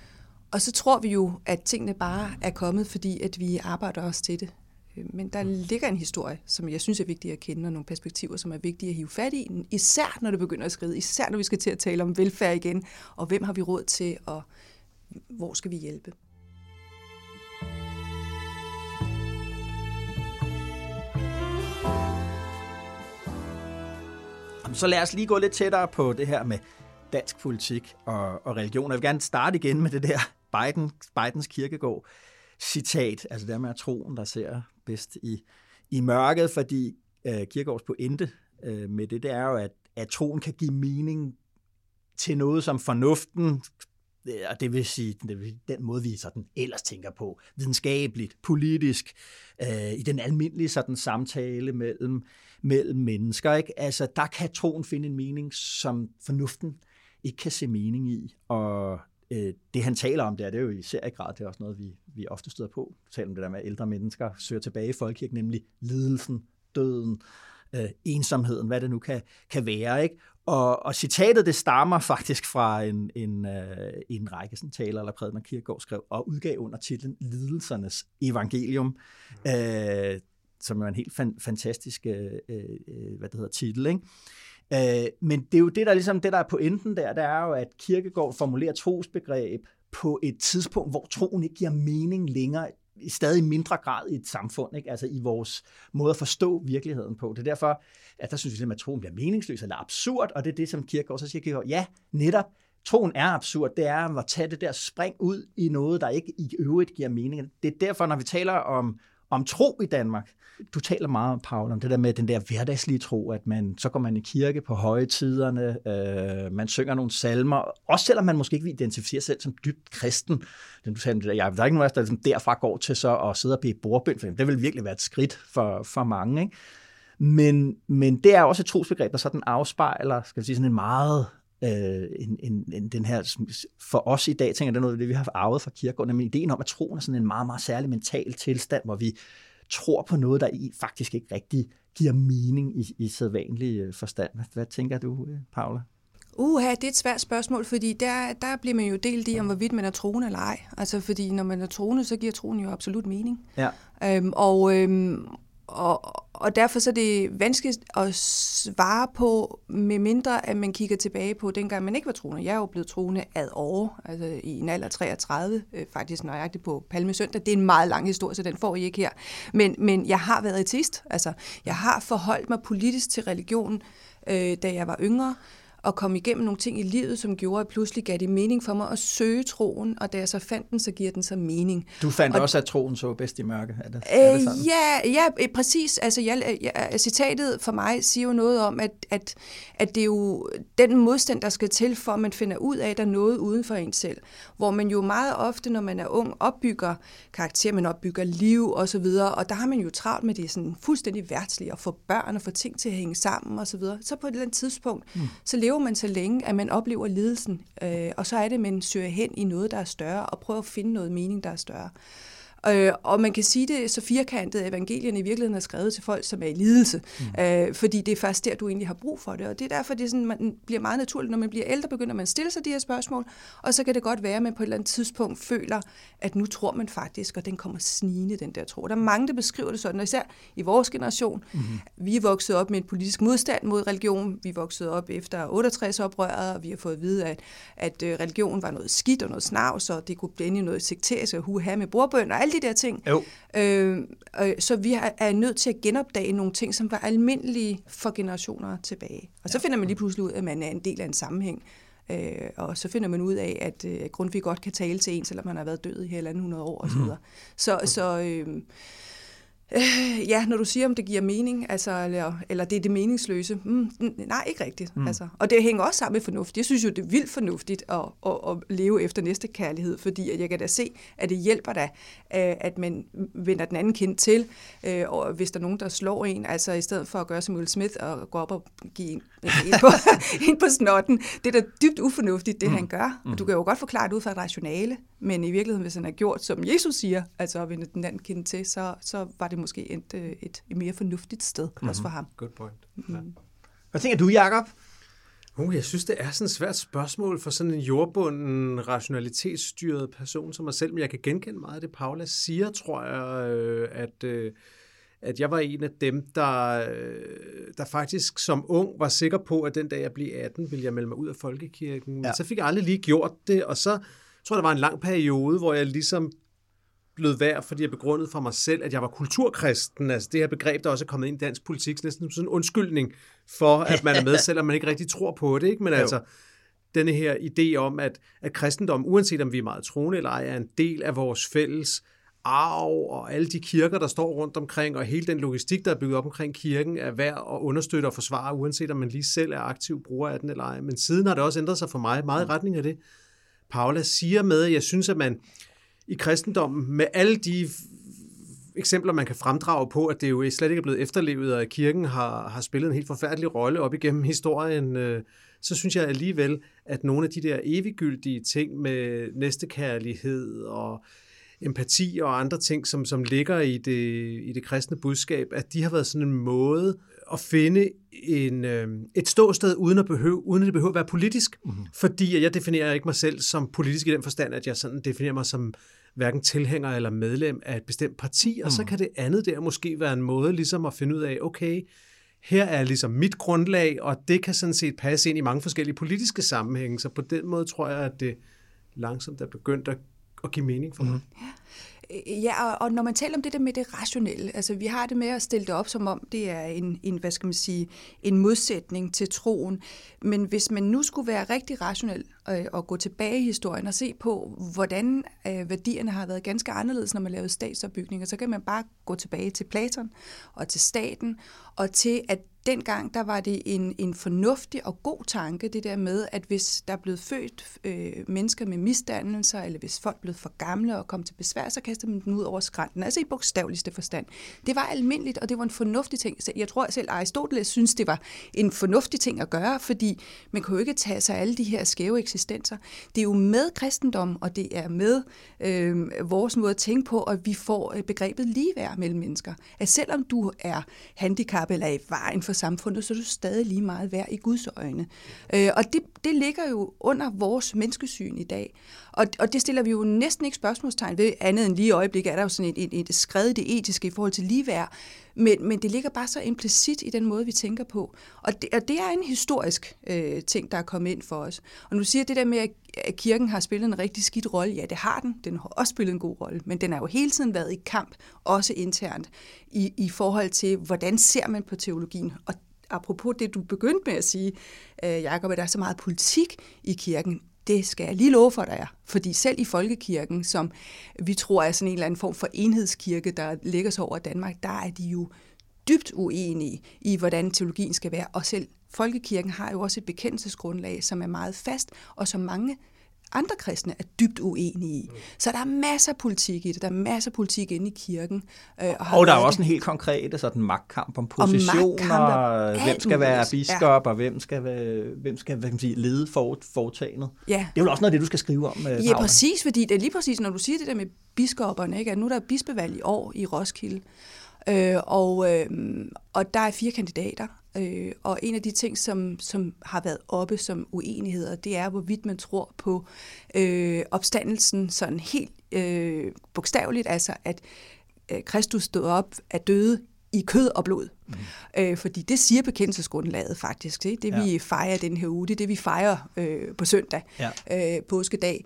Og så tror vi jo, at tingene bare er kommet, fordi at vi arbejder os til det. Men der ligger en historie, som jeg synes er vigtig at kende, og nogle perspektiver, som er vigtige at hive fat i, især når det begynder at skride, især når vi skal til at tale om velfærd igen, og hvem har vi råd til, og hvor skal vi hjælpe? Så lad os lige gå lidt tættere på det her med dansk politik og, og religion. Jeg vil gerne starte igen med det der Biden, Bidens Kierkegaard citat, altså det med at troen, der ser bedst i, i mørket, fordi øh, Kierkegaards pointe øh, med det, det er jo, at, at troen kan give mening til noget som fornuften, og det vil sige, det vil sige den måde, vi sådan ellers tænker på, videnskabeligt, politisk, øh, i den almindelige sådan samtale mellem, mellem mennesker. Ikke? Altså, der kan troen finde en mening, som fornuften ikke kan se mening i, og øh, det han taler om der, det er jo i serie grad, det er også noget, vi, vi ofte støder på. Vi taler om det der med, at ældre mennesker søger tilbage i folkekirken, nemlig lidelsen, døden, øh, ensomheden, hvad det nu kan, kan være, ikke? Og, og citatet, det stammer faktisk fra en, en, øh, en række sådan, taler eller prædikener, Kierkegaard skrev, og udgav under titlen Lidelsernes Evangelium, mm. øh, som er en helt fan, fantastisk øh, øh, hvad det hedder, titel, ikke? Øh, men det er jo det, der, ligesom, det, der er pointen der, det er jo, at Kierkegaard formulerer trosbegreb på et tidspunkt, hvor troen ikke giver mening længere, i stadig mindre grad i et samfund, ikke? Altså i vores måde at forstå virkeligheden på. Det er derfor, at der synes vi, at troen bliver meningsløs eller absurd, og det er det, som Kierkegaard så siger, Kierkegaard, ja, netop, troen er absurd, det er at tage det der spring ud i noget, der ikke i øvrigt giver mening. Det er derfor, når vi taler om, om tro i Danmark, du taler meget om, Paul, om det der med den der hverdagslige tro, at man, så går man i kirke på højtiderne, øh, man synger nogle salmer, også selvom man måske ikke vil identificere sig selv som dybt kristen. Den, du sagde, der er ikke nogen af os, der ligesom derfra går til så at sidde og bede bordbøn, for det vil virkelig være et skridt for, for mange. Ikke? Men, men det er også et trosbegreb, der sådan afspejler, skal vi sige, sådan en meget Øh, en, en, en, den her, for os i dag, tænker jeg, det er noget af det, vi har arvet fra Kierkegaard, nemlig ideen om, at troen er sådan en meget, meget særlig mental tilstand, hvor vi tror på noget, der i faktisk ikke rigtig giver mening i, i sædvanlig forstand. Hvad, hvad tænker du, Paula? Uha, det er et svært spørgsmål, fordi der, der bliver man jo delt i, om hvorvidt man er troende eller ej. Altså, fordi når man er troende, så giver troen jo absolut mening. Ja. Øhm, og, øhm, og, og derfor så er det vanskeligt at svare på, med mindre at man kigger tilbage på, dengang man ikke var troende. Jeg er jo blevet troende ad år, altså i en alder treogtredive, øh, faktisk nøjagtigt på Palmesøndag. Det er en meget lang historie, så den får I ikke her. Men, men jeg har været ateist. Altså, jeg har forholdt mig politisk til religion, øh, da jeg var yngre, og kom igennem nogle ting i livet, som gjorde, at pludselig gav det mening for mig at søge troen, og da jeg så fandt den, så giver den så mening. Du fandt og, også, at troen så bedst i mørke? Er det, øh, er det sådan? Ja, ja, præcis. Altså, jeg, jeg, citatet for mig siger jo noget om, at, at, at det er jo den modstand, der skal til, for at man finder ud af, at der er noget uden for en selv. Hvor man jo meget ofte, når man er ung, opbygger karakter, man opbygger liv og så videre, og der har man jo travlt med det sådan fuldstændig værtslige, at få børn og få ting til at hænge sammen og så videre. Så på et eller andet tidspunkt, mm. så lever man så længe, at man oplever lidelsen, øh, og så er det, at man søger hen i noget, der er større, og prøver at finde noget mening, der er større. Øh, og man kan sige det så firkantet, at evangelierne i virkeligheden er skrevet til folk, som er i lidelse, mm. øh, fordi det er først der, du egentlig har brug for det, og det er derfor, det er sådan, man bliver meget naturligt, når man bliver ældre, begynder man at stille sig de her spørgsmål, og så kan det godt være, at man på et eller andet tidspunkt føler, at nu tror man faktisk, og den kommer snigende, den der tro. Der er mange, der beskriver det sådan, og især i vores generation, mm. vi er vokset op med en politisk modstand mod religion, vi er vokset op efter otteogtres-oprøret, og vi har fået at vide, at, at religion var noget skidt og noget snavs, og det kunne blive noget sekterisk og huha med bordbøn og alle de der ting. Øh, øh, så vi er nødt til at genopdage nogle ting, som var almindelige for generationer tilbage. Og så finder man lige pludselig ud af, at man er en del af en sammenhæng. Øh, og så finder man ud af, at øh, Grundtvig godt kan tale til en, selvom man har været død i halvanden hundrede år osv. Mm. Så, så øh, Øh, ja, når du siger, om det giver mening, altså, eller, eller det er det meningsløse. Mm, nej, ikke rigtigt. Mm. Altså. Og det hænger også sammen med fornuft. Jeg synes jo, det er vildt fornuftigt at, at, at leve efter næste kærlighed, fordi at jeg kan da se, at det hjælper dig, at man vender den anden kind til, og hvis der er nogen, der slår en, altså i stedet for at gøre som Will Smith og gå op og give en, en, på, en på snotten. Det er da dybt ufornuftigt, det mm. han gør. Og du kan jo godt forklare det ud fra et rationale, men i virkeligheden, hvis han har gjort, som Jesus siger, altså at vende den anden kind til, så, så var det måske et, et, et mere fornuftigt sted, mm-hmm. også for ham. Good point. Mm. Ja. Hvad tænker du, Jacob? Uh, jeg synes, det er sådan et svært spørgsmål for sådan en jordbunden, rationalitetsstyret person som mig selv, men jeg kan genkende meget af det, Paula siger, tror jeg, øh, at, øh, at jeg var en af dem, der, øh, der faktisk som ung var sikker på, at den dag jeg blev atten, ville jeg melde mig ud af folkekirken, men ja. så fik jeg aldrig lige gjort det, og så tror jeg, der var en lang periode, hvor jeg ligesom lød værd, fordi jeg begrundede for mig selv, at jeg var kulturkristen, altså det her begreb, der også er kommet ind i dansk politik, næsten som sådan en undskyldning for, at man er med, selvom man ikke rigtig tror på det, ikke? Men jo. altså, denne her idé om, at, at kristendom, uanset om vi er meget troende eller ej, er en del af vores fælles arv, og alle de kirker, der står rundt omkring, og hele den logistik, der er bygget op omkring kirken, er værd at understøtte og forsvare, uanset om man lige selv er aktiv bruger af den eller ej. Men siden har det også ændret sig for mig, meget i retning af det. Paula siger med, at jeg synes, at man i kristendommen, med alle de eksempler, man kan fremdrage på, at det jo slet ikke er blevet efterlevet, og at kirken har, har spillet en helt forfærdelig rolle op igennem historien, øh, så synes jeg alligevel, at nogle af de der eviggyldige ting med næstekærlighed og empati og andre ting, som, som ligger i det, i det kristne budskab, at de har været sådan en måde at finde en, øh, et ståsted, uden at, behøve, uden at det behøver at være politisk. Mm-hmm. Fordi jeg definerer ikke mig selv som politisk i den forstand, at jeg sådan definerer mig som hverken tilhænger eller medlem af et bestemt parti, og mm. så kan det andet der måske være en måde ligesom at finde ud af, okay, her er ligesom mit grundlag, og det kan sådan set passe ind i mange forskellige politiske sammenhænge, så på den måde tror jeg, at det langsomt er begyndt at, at give mening for mig. Mm. Ja. Ja, og når man taler om det der med det rationelle, altså vi har det med at stille det op, som om det er en, en hvad skal man sige, en modsætning til troen. Men hvis man nu skulle være rigtig rationel øh, og gå tilbage i historien og se på, hvordan øh, værdierne har været ganske anderledes, når man lavede statsopbygninger, så kan man bare gå tilbage til Platon og til staten, og til at dengang, der var det en, en fornuftig og god tanke, det der med, at hvis der er blevet født øh, mennesker med misdannelser, eller hvis folk er blevet for gamle og kom til besvær, så kaster man den ud over skrænten. Altså i bogstaveligste forstand. Det var almindeligt, og det var en fornuftig ting. Jeg tror selv, Aristoteles synes, det var en fornuftig ting at gøre, fordi man kunne jo ikke tage sig af alle de her skæve eksistenser. Det er jo med kristendom, og det er med øh, vores måde at tænke på, at vi får begrebet ligeværd mellem mennesker. At selvom du er handicappet eller i vejen for samfundet, så er du stadig lige meget værd i Guds øjne. Øh, og det, det ligger jo under vores menneskesyn i dag. Og, og det stiller vi jo næsten ikke spørgsmålstegn ved, andet end lige i øjeblikket er der jo sådan et, et, et skred i det etiske i forhold til ligeværd, men, men det ligger bare så implicit i den måde, vi tænker på. Og det, og det er en historisk øh, ting, der er kommet ind for os. Og nu siger det der med, at kirken har spillet en rigtig skidt rolle. Ja, det har den. Den har også spillet en god rolle, men den har jo hele tiden været i kamp, også internt, i, i forhold til, hvordan ser man på teologien. Og apropos det, du begyndte med at sige, øh, Jacob, at der er så meget politik i kirken. Det skal jeg lige love for dig, fordi selv i folkekirken, som vi tror er sådan en eller anden form for enhedskirke, der lægger sig over Danmark, der er de jo dybt uenige i, hvordan teologien skal være. Og selv folkekirken har jo også et bekendelsesgrundlag, som er meget fast, og som mange andre kristne er dybt uenige i. Så der er masser af politik i det. Der er masser af politik inde i kirken. Øh, og, og der er også en helt konkret sådan magtkamp om positioner. Hvem skal være biskop, ja. Og hvem skal, være, hvem skal hvad kan man sige, lede for, foretagendet. Ja. Det er jo også noget af det, du skal skrive om. Ja, Paula. Præcis, fordi det er lige præcis, når du siger det der med biskopperne, ikke? At nu er der bispevalg i år i Roskilde, øh, og, øh, og der er fire kandidater. Øh, og en af de ting, som, som har været oppe som uenigheder, det er, hvorvidt man tror på øh, opstandelsen sådan helt øh, bogstaveligt, altså at øh, Kristus stod op af døde i kød og blod. Mm. Øh, fordi det siger bekendelsesgrundlaget faktisk. Det er det, ja. Vi fejrer den her uge. Det er det, vi fejrer øh, på søndag, ja. øh, påskedag.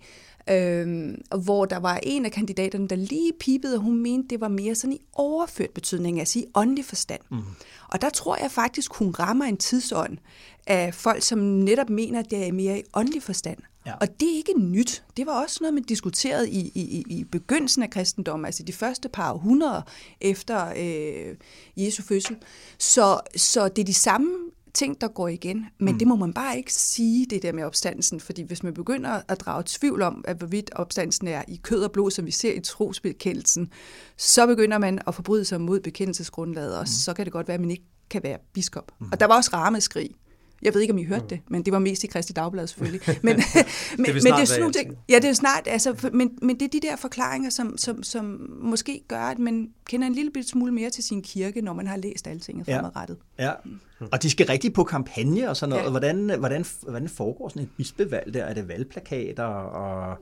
Øh, hvor der var en af kandidaterne, der lige pipede, og hun mente, det var mere sådan i overført betydning, altså i åndelig forstand. Mm. Og der tror jeg faktisk, hun rammer en tidsånd af folk, som netop mener, at det er mere i åndelig forstand. Ja. Og det er ikke nyt. Det var også noget, man diskuterede i, i, i begyndelsen af kristendommen, altså de første par århundreder efter øh, Jesu fødsel. Så, så det er de samme ting, der går igen, men mm. det må man bare ikke sige, det der med opstandelsen, fordi hvis man begynder at drage tvivl om, at hvorvidt opstandelsen er i kød og blod, som vi ser i trosbekendelsen, så begynder man at forbryde sig mod bekendelsesgrundlaget, og mm. så kan det godt være, at man ikke kan være biskop. Mm. Og der var også ramaskrig Jeg ved ikke, om I hørte mm. det, men det var mest i Kristi Dagblad selvfølgelig. Men, det men, men det er sådan nogle ting, ja, det er snart, altså, men, men det er de der forklaringer, som, som, som måske gør, at man kender en lille bitte smule mere til sin kirke, når man har læst alting fremadrettet. Ja. Ja. Mm. Og de skal rigtig på kampagne og sådan noget. Ja. Hvordan, hvordan, hvordan foregår sådan et bispevalg der? Er det valgplakater og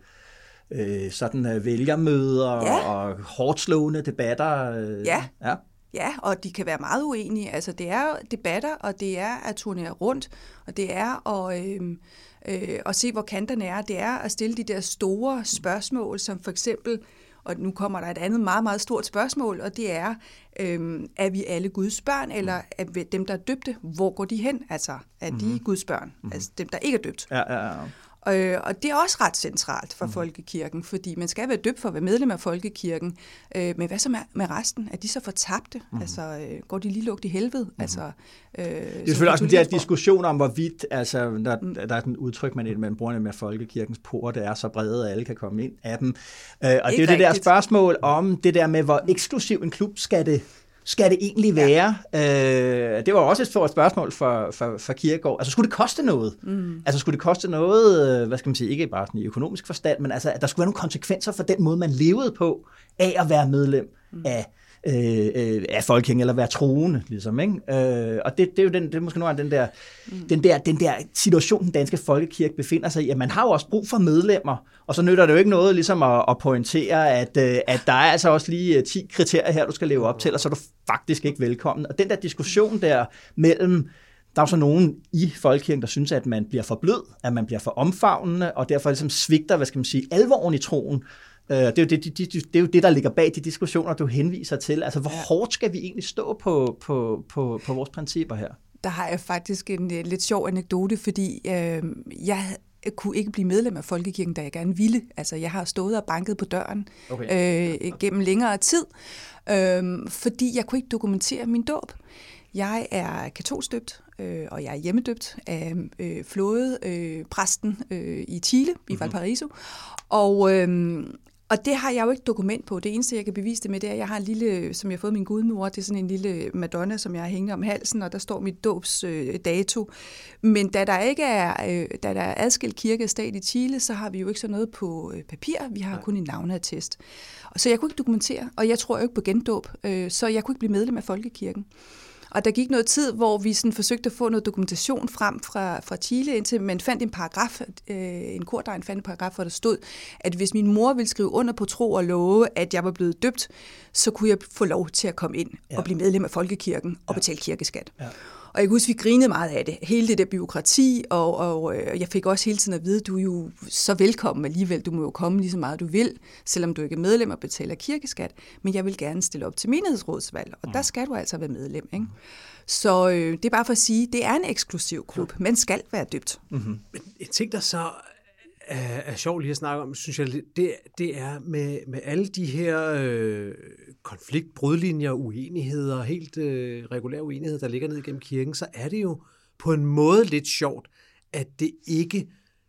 øh, sådan vælgermøder ja. og hårdt slående debatter? Ja. ja. Ja, og de kan være meget uenige. Altså, det er debatter, og det er at turnere rundt, og det er at, øh, øh, at se, hvor kanterne er. Det er at stille de der store spørgsmål, som for eksempel, og nu kommer der et andet meget, meget stort spørgsmål, og det er, øh, er vi alle Guds børn, eller er dem, der er døbte, hvor går de hen? Altså, er de mm-hmm. Guds børn? Mm-hmm. Altså dem, der ikke er døbt. Ja, ja, ja. Og, og det er også ret centralt for mm. folkekirken, fordi man skal være døbt for at være medlem af folkekirken. Øh, men hvad så med, med resten? Er de så fortabte? Mm. Altså, øh, går de lige lugt i helvede? Mm. Altså, øh, det er selvfølgelig også en der diskussion om, hvorvidt, altså, der, mm. der er den udtryk, man, man bruger med folkekirkens porte, er så brede, at alle kan komme ind af dem. Øh, og ikke det er det der spørgsmål om det der med, hvor eksklusiv en klub skal det skal det egentlig være? Ja. Øh, det var også et stort spørgsmål for, for, for Kierkegaard. Altså, skulle det koste noget? Mm. Altså, skulle det koste noget, hvad skal man sige, ikke bare sådan i økonomisk forstand, men altså, at der skulle være nogle konsekvenser for den måde, man levede på, af at være medlem mm. af, øh, af folkekirken, eller være troende, ligesom, ikke? Øh, og det, det er jo den, det er måske nogle af den der, mm. den der, den der situation, den danske folkekirke befinder sig i, at man har jo også brug for medlemmer, og så nytter det jo ikke noget ligesom at, at pointere, at, at der er altså også lige ti kriterier her, du skal leve op til, og så er du faktisk ikke velkommen. Og den der diskussion der mellem, der er jo så nogen i folkekirken, der synes, at man bliver for blød, at man bliver for omfavnende, og derfor ligesom svigter, hvad skal man sige, alvoren i troen. Det er, jo det, det, det er jo det, der ligger bag de diskussioner, du henviser til. Altså, hvor hårdt skal vi egentlig stå på, på, på, på vores principper her? Der har jeg faktisk en lidt sjov anekdote, fordi øh, jeg Jeg kunne ikke blive medlem af folkekirken, da jeg gerne ville. Altså, jeg har stået og banket på døren okay. øh, gennem længere tid, øh, fordi jeg kunne ikke dokumentere min dåb. Jeg er katolsk døbt, øh, og jeg er hjemmedøbt af øh, flådepræsten øh, øh, i Chile, i mm-hmm. Valparaiso. Og, øh, og det har jeg jo ikke dokument på. Det eneste, jeg kan bevise det med, det er, at jeg har en lille, som jeg har fået min gudmor, det er sådan en lille Madonna, som jeg har hængt om halsen, og der står mit dåbs øh, dato. Men da der ikke er, øh, da der er adskilt kirke og stat i Chile, så har vi jo ikke så noget på øh, papir. Vi har kun en navneattest. Så jeg kunne ikke dokumentere, og jeg tror jo ikke på gendåb, øh, så jeg kunne ikke blive medlem af folkekirken. Og der gik noget tid, hvor vi sådan forsøgte at få noget dokumentation frem fra, fra Chile, indtil man fandt en paragraf, øh, en kordegn fandt en paragraf, hvor der stod, at hvis min mor ville skrive under på tro og love, at jeg var blevet døbt, så kunne jeg få lov til at komme ind ja. og blive medlem af folkekirken og ja. betale kirkeskat. Ja. Og jeg kan huske, vi grinede meget af det. Hele det der byråkrati, og, og øh, jeg fik også hele tiden at vide, at du er jo så velkommen alligevel. Du må jo komme lige så meget, du vil, selvom du ikke er medlem og betaler kirkeskat. Men jeg vil gerne stille op til menighedsrådsvalg, og mm. der skal du altså være medlem. Ikke? Så øh, det er bare for at sige, det er en eksklusiv klub. Man skal være døbt. Mm-hmm. Men en ting, der så er, er sjovt lige at snakke om, synes jeg, det, det er med, med alle de her øh, konflikt, brudlinjer, uenigheder, helt øh, regulære uenigheder, der ligger ned igennem kirken, så er det jo på en måde lidt sjovt, at det ikke,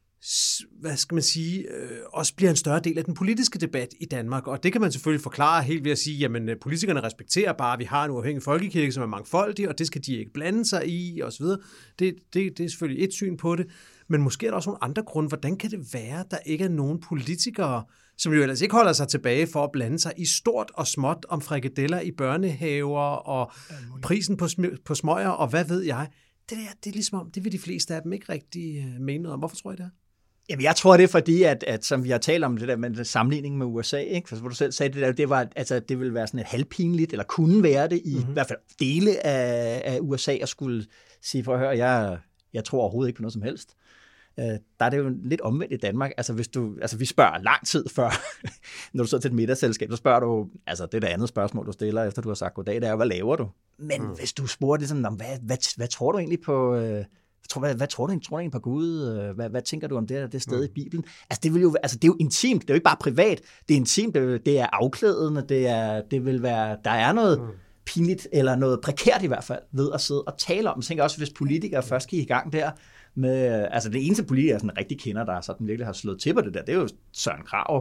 hvad skal man sige, øh, også bliver en større del af den politiske debat i Danmark. Og det kan man selvfølgelig forklare helt ved at sige, jamen politikerne respekterer bare, at vi har en uafhængig folkekirke, som er mangfoldig, og det skal de ikke blande sig i, osv. Det, det, det er selvfølgelig et syn på det. Men måske er der også nogle andre grunde. Hvordan kan det være, at der ikke er nogen politikere, som jo ellers ikke holder sig tilbage for at blande sig i stort og småt om frikadeller i børnehaver og prisen på, sm- på smøger og hvad ved jeg. Det der, det er ligesom om, det vil de fleste af dem ikke rigtig uh, mene noget om. Hvorfor tror I det er? Jamen, jeg tror, det er fordi, at, at som vi har talt om det der med sammenligning med U S A, ikke? For, hvor du selv sagde det der, det var, altså, det ville være sådan et halvpinligt, eller kunne være det i, mm-hmm. i hvert fald dele af, af U S A, og skulle sige, for at høre, jeg, jeg tror overhovedet ikke på noget som helst. Uh, der er det jo lidt omvendt i Danmark. Altså, hvis du, altså, vi spørger lang tid før, når du sidder til et middagsselskab, så spørger du, altså det er det andet spørgsmål, du stiller, efter du har sagt goddag, det er, hvad laver du? Men mm. hvis du spurgte det sådan, hvad, hvad, hvad tror du egentlig på... Uh, Hvad, hvad tror du egentlig? Tror du egentlig på Gud? Hvad, hvad tænker du om det, det sted mm. i Bibelen? Altså det, vil jo, altså, det er jo intimt. Det er jo ikke bare privat. Det er intimt. Det, det er afklædende. Det, er, det vil være, der er noget mm. pinligt, eller noget prekært i hvert fald, ved at sidde og tale om. Jeg tænker også, hvis politikere først gik i gang der, med, altså det eneste politikere, jeg sådan rigtig kender, der sådan virkelig har slået til på det der, det er jo Søren Krarup.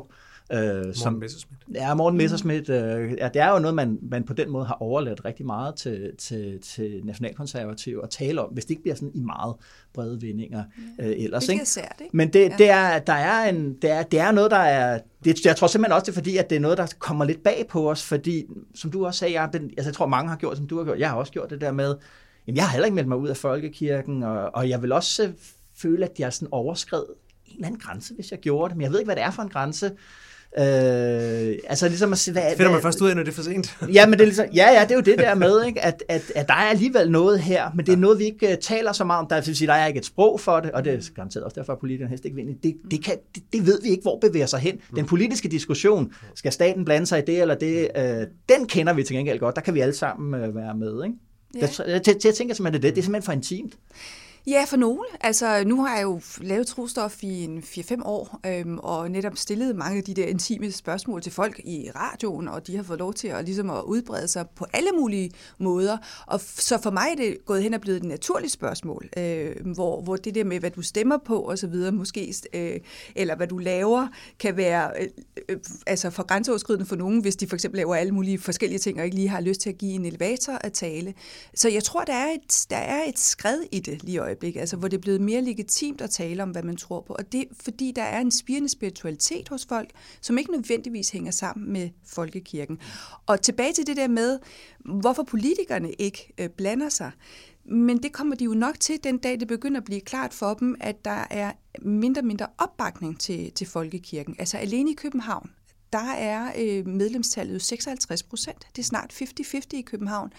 Øh, Morten som, Messerschmidt. Ja, Morten Messerschmidt. Øh, ja, det er jo noget, man, man på den måde har overladt rigtig meget til, til, til nationalkonservative at tale om, hvis det ikke bliver sådan i meget brede vendinger øh, ellers. Hvilket Ikke? er sært, ikke? Men det, Ja. det er, der er en, det, er, det er noget, der er... Det, jeg tror simpelthen også, det er fordi, at det er noget, der kommer lidt bag på os, fordi, som du også sagde, jeg, den, altså, jeg tror, mange har gjort, som du har gjort. Jeg har også gjort det der med, jamen, jeg har heller ikke meldt mig ud af folkekirken, og, og jeg vil også øh, føle, at jeg sådan overskred en eller anden grænse, hvis jeg gjorde det, men jeg ved ikke, hvad det er for en grænse. Øh, altså ligesom at se, hvad, Finder man hvad, først ud af, når det er for sent? ja, men det er ligesom, ja, ja, det er jo det der med, ikke? At, at, at der er alligevel noget her, men det er noget, vi ikke uh, taler så meget om. Der, vil sige, der er ikke et sprog for det, og det er garanteret også derfor, at politikerne helst ikke vil. Det, det, kan, det, det ved vi ikke, hvor bevæger sig hen. Den politiske diskussion, skal staten blande sig i det eller det, uh, den kender vi til gengæld godt. Der kan vi alle sammen uh, være med, ikke? Ja. Jeg, jeg, jeg, jeg tænker simpelthen, det er det. Det er simpelthen for intimt. Ja, for nogle. Altså, nu har jeg jo lavet trostof i en fire fem år, øhm, og netop stillet mange af de der intime spørgsmål til folk i radioen, og de har fået lov til at, ligesom at udbrede sig på alle mulige måder. Og så for mig er det gået hen og blevet et naturligt spørgsmål, øh, hvor, hvor det der med, hvad du stemmer på og så videre, måske, øh, eller hvad du laver, kan være øh, øh, altså for grænseoverskridende for nogen, hvis de for eksempel laver alle mulige forskellige ting, og ikke lige har lyst til at give en elevator at tale. Så jeg tror, der er et, der er et skred i det lige øjeblik, altså hvor det er blevet mere legitimt at tale om, hvad man tror på. Og det er, fordi der er en spirende spiritualitet hos folk, som ikke nødvendigvis hænger sammen med folkekirken. Og tilbage til det der med, hvorfor politikerne ikke øh, blander sig. Men det kommer de jo nok til, den dag det begynder at blive klart for dem, at der er mindre og mindre opbakning til, til folkekirken. Altså alene i København, der er øh, medlemstallet jo seksoghalvtreds procent. Det er snart halvtreds halvtreds i København.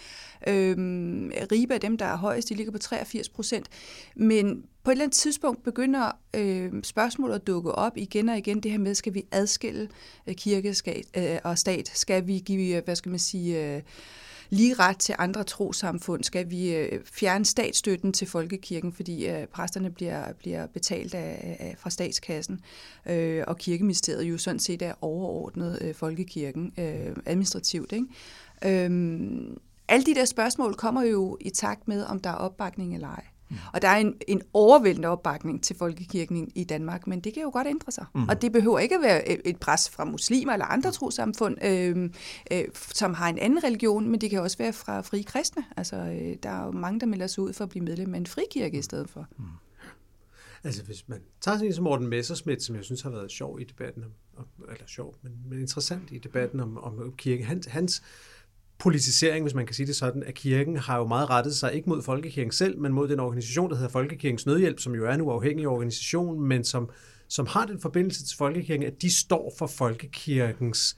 Øhm, Ribe af dem, der er højest, de ligger på treogfirs procent. Men på et eller andet tidspunkt begynder øh, spørgsmålet at dukke op igen og igen. Det her med, skal vi adskille øh, kirke skal, øh, og stat? Skal vi give, hvad skal man sige... Øh, lige ret til andre trosamfund? Skal vi øh, fjerne statsstøtten til folkekirken, fordi øh, præsterne bliver, bliver betalt af, af, fra statskassen, øh, og kirkeministeriet jo sådan set er overordnet øh, folkekirken øh, administrativt, ikke? Øhm, alle de der spørgsmål kommer jo i takt med, om der er opbakning eller ej. Mm. Og der er en, en overvældende opbakning til folkekirken i Danmark, men det kan jo godt ændre sig. Mm. Og det behøver ikke at være et pres fra muslimer eller andre trosamfund, øh, øh, som har en anden religion, men det kan også være fra frie kristne. Altså, øh, der er jo mange, der melder sig ud for at blive medlem af en frikirke i stedet for. Mm. Altså, hvis man tager sådan en som Morten Messerschmidt, som jeg synes har været sjov i debatten, om, eller sjov, men, men interessant i debatten om, om kirke, hans, hans politisering, hvis man kan sige det sådan, af kirken har jo meget rettet sig ikke mod folkekirken selv, men mod den organisation, der hedder Folkekirkens Nødhjælp, som jo er en uafhængig organisation, men som, som har den forbindelse til folkekirken, at de står for folkekirkens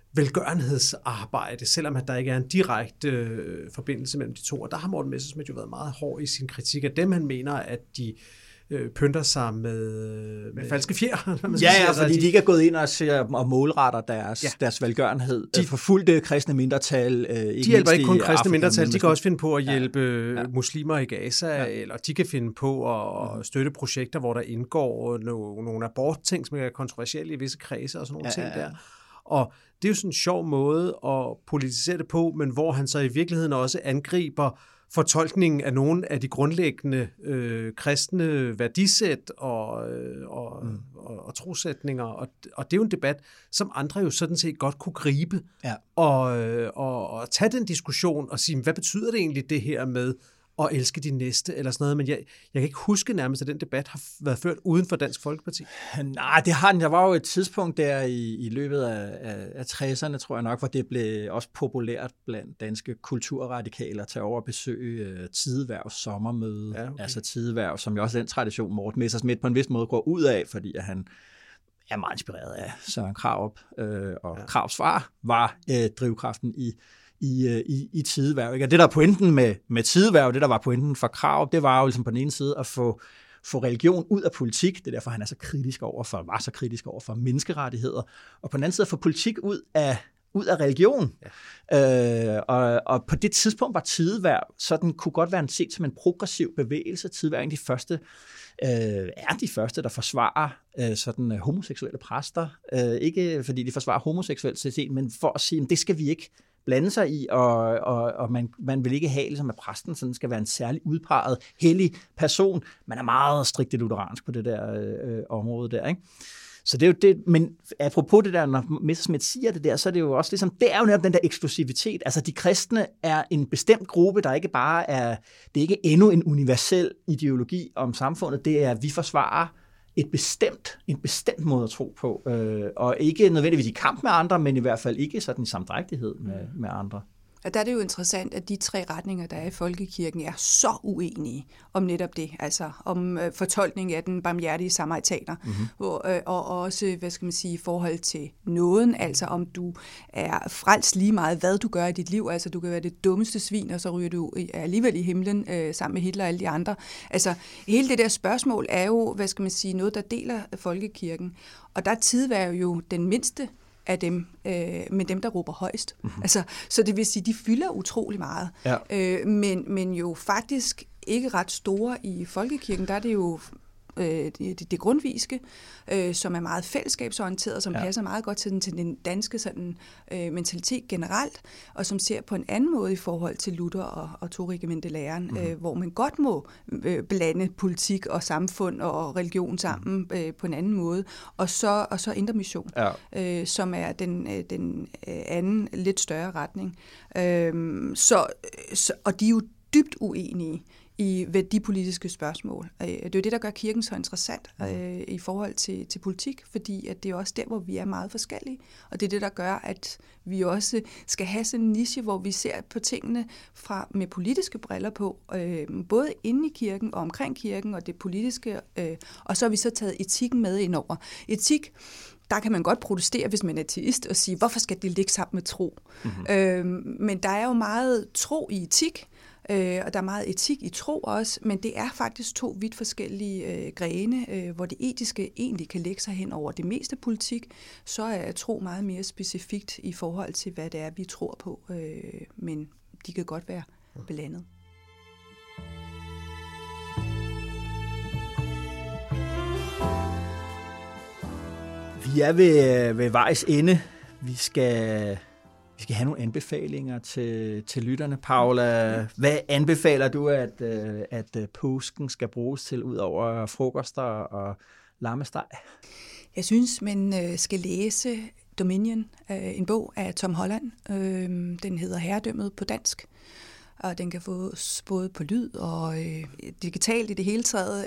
velgørenhedsarbejde, selvom at der ikke er en direkte øh, forbindelse mellem de to. Og der har Morten Messerschmidt jo været meget hård i sin kritik af dem. Han mener, at de øh, pynter sig med, med falske fjer. Ja, ja, fordi de ikke er gået ind og, ser, og målretter deres, ja. deres velgørenhed. De forfulgte kristne mindretal. Øh, ikke de hjælper ikke kun kristne Afrika, mindretal, de kan også finde på at hjælpe ja. Ja. muslimer i Gaza, ja. eller de kan finde på at støtte projekter, hvor der indgår nogle, nogle abortting, som er kontroversielle i visse kredse og sådan nogle ja, ting der. Og det er jo sådan en sjov måde at politisere det på, men hvor han så i virkeligheden også angriber fortolkningen af nogle af de grundlæggende øh, kristne værdisæt og, øh, og, mm. og, og trosætninger. Og, og det er jo en debat, som andre jo sådan set godt kunne gribe ja. og, øh, og, og tage den diskussion og sige, hvad betyder det egentlig det her med at elske de næste, eller sådan noget, men jeg, jeg kan ikke huske nærmest, at den debat har været ført uden for Dansk Folkeparti. Nej, det har den. Der var jo et tidspunkt der i, i løbet af, af, af tresserne, tror jeg nok, hvor det blev også populært blandt danske kulturradikaler at tage over og besøge uh, Tidehvervs sommermøde, ja, okay. altså Tidehverv, som jo også den tradition, Morten Messerschmidt på en vis måde går ud af, fordi at han er meget inspireret af Søren Krarup, øh, og ja. Krarups far var øh, drivkraften i i, i, i Tidehverv. Ikke? Og det, der er pointen med, med Tidehverv, det, der var pointen for Krarup, det var jo ligesom på den ene side at få, få religion ud af politik. Det er derfor, han er så kritisk over for, var så kritisk over for menneskerettigheder. Og på den anden side at få politik ud af, ud af religion. Ja. Øh, og, og på det tidspunkt var Tidehverv, så den kunne godt være set som en progressiv bevægelse. Tidehverv er de første, øh, er de første, der forsvarer øh, sådan, øh, homoseksuelle præster. Øh, ikke fordi de forsvarer homoseksualitet, men for at sige, at det skal vi ikke blande sig i, og, og, og man, man vil ikke have, ligesom, at præsten sådan skal være en særlig udpeget, hellig person. Man er meget strikt lutheransk på det der øh, område der, ikke? Så det er jo det, men apropos det der, når Messerschmidt siger det der, så er det jo også ligesom, det er jo netop den der eksklusivitet. Altså de kristne er en bestemt gruppe, der ikke bare er, det er ikke endnu en universel ideologi om samfundet, det er, at vi forsvarer et bestemt, en bestemt måde at tro på, øh, og ikke nødvendigvis i kamp med andre, men i hvert fald ikke sådan i samdrægtighed med, med andre. Og der er det jo interessant, at de tre retninger, der er i folkekirken, er så uenige om netop det, altså om øh, fortolkning af den barmhjertige samaritaner, mm-hmm. hvor, øh, og også, hvad skal man sige, i forhold til nåden, altså om du er frelst lige meget, hvad du gør i dit liv, altså du kan være det dummeste svin, og så ryger du alligevel i himlen øh, sammen med Hitler og alle de andre. Altså hele det der spørgsmål er jo, hvad skal man sige, noget, der deler folkekirken, og der er tidværd jo den mindste af dem, øh, med dem, der råber højst. Mm-hmm. Altså, så det vil sige, de fylder utrolig meget. Ja. Øh, men, men jo faktisk ikke ret store i folkekirken. Der er det jo øh, det, det grundviske, øh, som er meget fællesskabsorienteret, som ja. passer meget godt til den, til den danske sådan, øh, mentalitet generelt, og som ser på en anden måde i forhold til Luther og, og Torregimente-læren, mm-hmm. øh, hvor man godt må øh, blande politik og samfund og religion sammen øh, på en anden måde, og så, og så Indre Mission, ja. øh, som er den, øh, den øh, anden lidt større retning. Øh, så, så, og de er jo dybt uenige i værdipolitiske spørgsmål. Det er jo det, der gør kirken så interessant øh, i forhold til, til politik, fordi at det er også der, hvor vi er meget forskellige, og det er det, der gør, at vi også skal have sådan en niche, hvor vi ser på tingene fra med politiske briller på, øh, både inde i kirken og omkring kirken, og det politiske, øh, og så har vi så taget etikken med ind over. Etik, der kan man godt protestere, hvis man er ateist, og sige, hvorfor skal det ligge sammen med tro? Mm-hmm. Øh, men der er jo meget tro i etik, Øh, og der er meget etik i tro også, men det er faktisk to vidt forskellige øh, grene, øh, hvor det etiske egentlig kan lægge sig hen over det meste politik, så er tro meget mere specifikt i forhold til, hvad det er, vi tror på, øh, men de kan godt være blandet. Vi er ved, ved vejs ende. Vi skal... Vi skal have nogle anbefalinger til, til lytterne. Paula, hvad anbefaler du, at, at påsken skal bruges til, ud over frokoster og lammesteg? Jeg synes, man skal læse Dominion, en bog af Tom Holland. Den hedder Herredømmet på dansk, og den kan fås både på lyd og digitalt i det hele taget,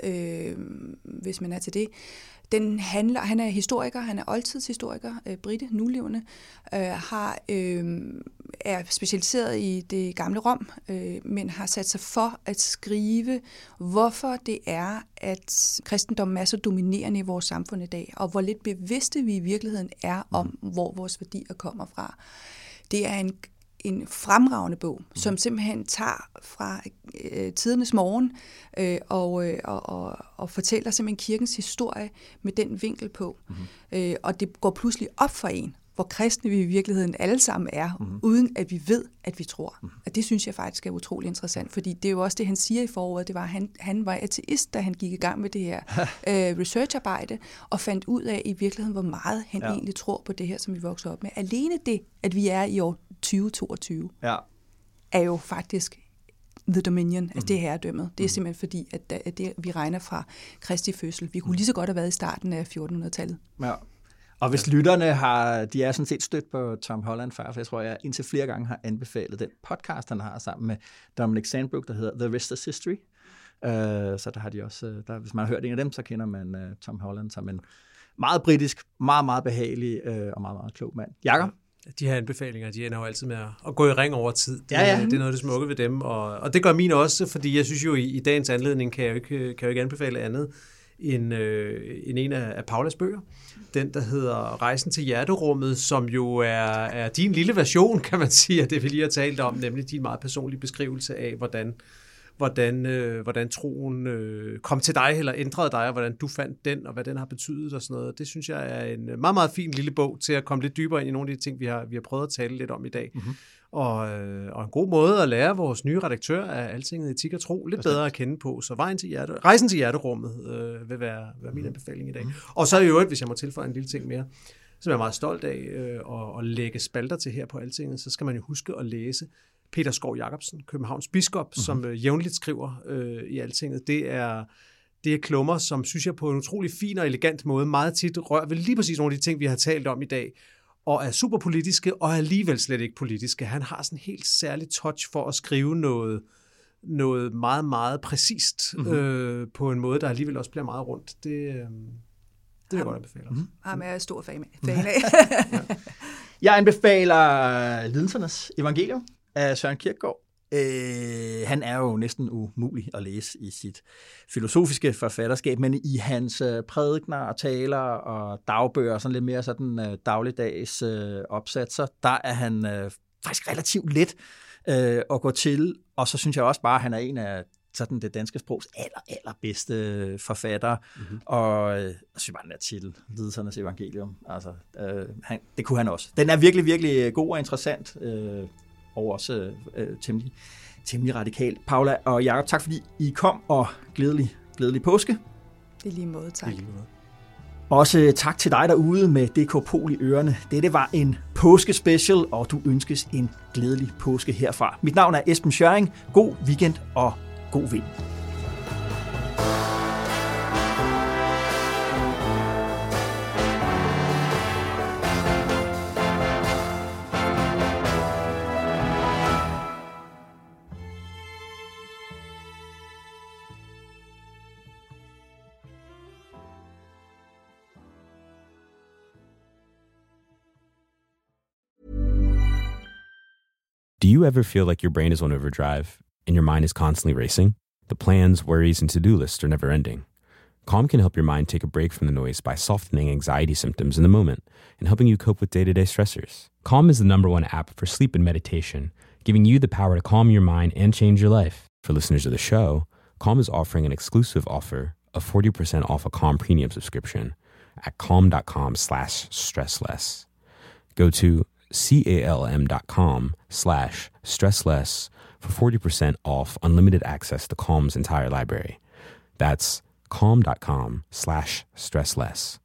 hvis man er til det. Den handler, han er historiker, han er oldtidshistoriker, øh, Britte, nulevende, øh, har, øh, er specialiseret i det gamle Rom, øh, men har sat sig for at skrive, hvorfor det er, at kristendommen er så dominerende i vores samfund i dag, og hvor lidt bevidste vi i virkeligheden er om, hvor vores værdier kommer fra. Det er en en fremragende bog, som simpelthen tager fra øh, tidernes morgen øh, og, øh, og, og, og fortæller simpelthen kirkens historie med den vinkel på. Mm-hmm. Øh, og det går pludselig op for en, hvor kristne vi i virkeligheden alle sammen er, mm-hmm. uden at vi ved, at vi tror. Mm-hmm. Og det synes jeg faktisk er utrolig interessant, fordi det er jo også det, han siger i foråret, det var, at han, han var ateist, da han gik i gang med det her øh, researcharbejde, og fandt ud af i virkeligheden, hvor meget han ja. egentlig tror på det her, som vi vokser op med. Alene det, at vi er i år tyve toogtyve, ja. er jo faktisk The Dominion, altså mm. det herredømmet. Det er simpelthen fordi, at, at det, vi regner fra Kristi fødsel. Vi kunne lige så godt have været i starten af fjortenhundredetallet. Ja. Og hvis lytterne har, de er sådan set stødt på Tom Holland før, for jeg tror, jeg indtil flere gange har anbefalet den podcast, han har sammen med Dominic Sandbrook, der hedder The Rest is History. Uh, så der har de også, der, hvis man har hørt en af dem, så kender man uh, Tom Holland som en meget britisk, meget, meget behagelig uh, og meget, meget klog mand. Jakob? De her anbefalinger, de ender jo altid med at gå i ring over tid. Det, ja, ja. det er noget af det smukke ved dem, og, og det gør min også, fordi jeg synes jo, i, i dagens anledning kan jeg jo ikke, kan jeg jo ikke anbefale andet end, øh, end en af, af Paulas bøger. Den, der hedder Rejsen til hjerterummet, som jo er, er din lille version, kan man sige, af det, vi lige har talt om, nemlig din meget personlige beskrivelse af, hvordan hvordan, øh, hvordan troen øh, kom til dig, eller ændrede dig, og hvordan du fandt den, og hvad den har betydet, og sådan noget. Det synes jeg er en meget, meget fin lille bog til at komme lidt dybere ind i nogle af de ting, vi har, vi har prøvet at tale lidt om i dag. Mm-hmm. Og, øh, og en god måde at lære vores nye redaktør af Altinget Etik og Tro lidt bedre at kende på. Så vejen til hjerte, rejsen til hjerterummet øh, vil være, være min anbefaling i dag. Mm-hmm. Og så i øvrigt, hvis jeg må tilføje en lille ting mere, som jeg er meget stolt af øh, at, at lægge spalter til her på Altinget, så skal man jo huske at læse Peter Skov Jacobsen, Københavns biskop, mm-hmm. som øh, jævnligt skriver øh, i Altinget. Det er, det er klummer, som synes jeg på en utrolig fin og elegant måde meget tit rører ved lige præcis nogle af de ting, vi har talt om i dag, og er super politiske, og alligevel slet ikke politiske. Han har sådan en helt særlig touch for at skrive noget, noget meget, meget præcist, mm-hmm. øh, på en måde, der alligevel også bliver meget rundt. Det, øh, det vil jeg godt anbefale. Mm-hmm. Ham er jeg stor fan af. ja. Jeg anbefaler Lidelsernes Evangelium af Søren Kierkegaard. Øh, han er jo næsten umulig at læse i sit filosofiske forfatterskab, men i hans øh, prædikener og taler og dagbøger, sådan lidt mere sådan øh, dagligdags øh, opsatser, der er han øh, faktisk relativt let øh, at gå til, og så synes jeg også bare, at han er en af sådan det danske sprogs aller, allerbedste forfattere, mm-hmm. og øh, jeg synes bare, den er titel, Lidelsernes Evangelium, altså, øh, han, det kunne han også. Den er virkelig, virkelig god og interessant, øh, og også øh, temmelig, temmelig radikal. Paula og Jakob, tak fordi I kom, og glædelig, glædelig påske. Det er lige måde, tak. Lige måde. Også tak til dig derude med D K Pol i ørerne. Dette var en påskespecial, og du ønskes en glædelig påske herfra. Mit navn er Esben Schøring. God weekend og god vind. Do you ever feel like your brain is on overdrive and your mind is constantly racing? The plans, worries, and to-do lists are never ending. Calm can help your mind take a break from the noise by softening anxiety symptoms in the moment and helping you cope with day-to-day stressors. Calm is the number one app for sleep and meditation, giving you the power to calm your mind and change your life. For listeners of the show, Calm is offering an exclusive offer of forty percent off a Calm premium subscription at calm.com slash stressless. Go to calm.com slash stressless for forty percent off unlimited access to Calm's entire library. That's calm.com slash stressless.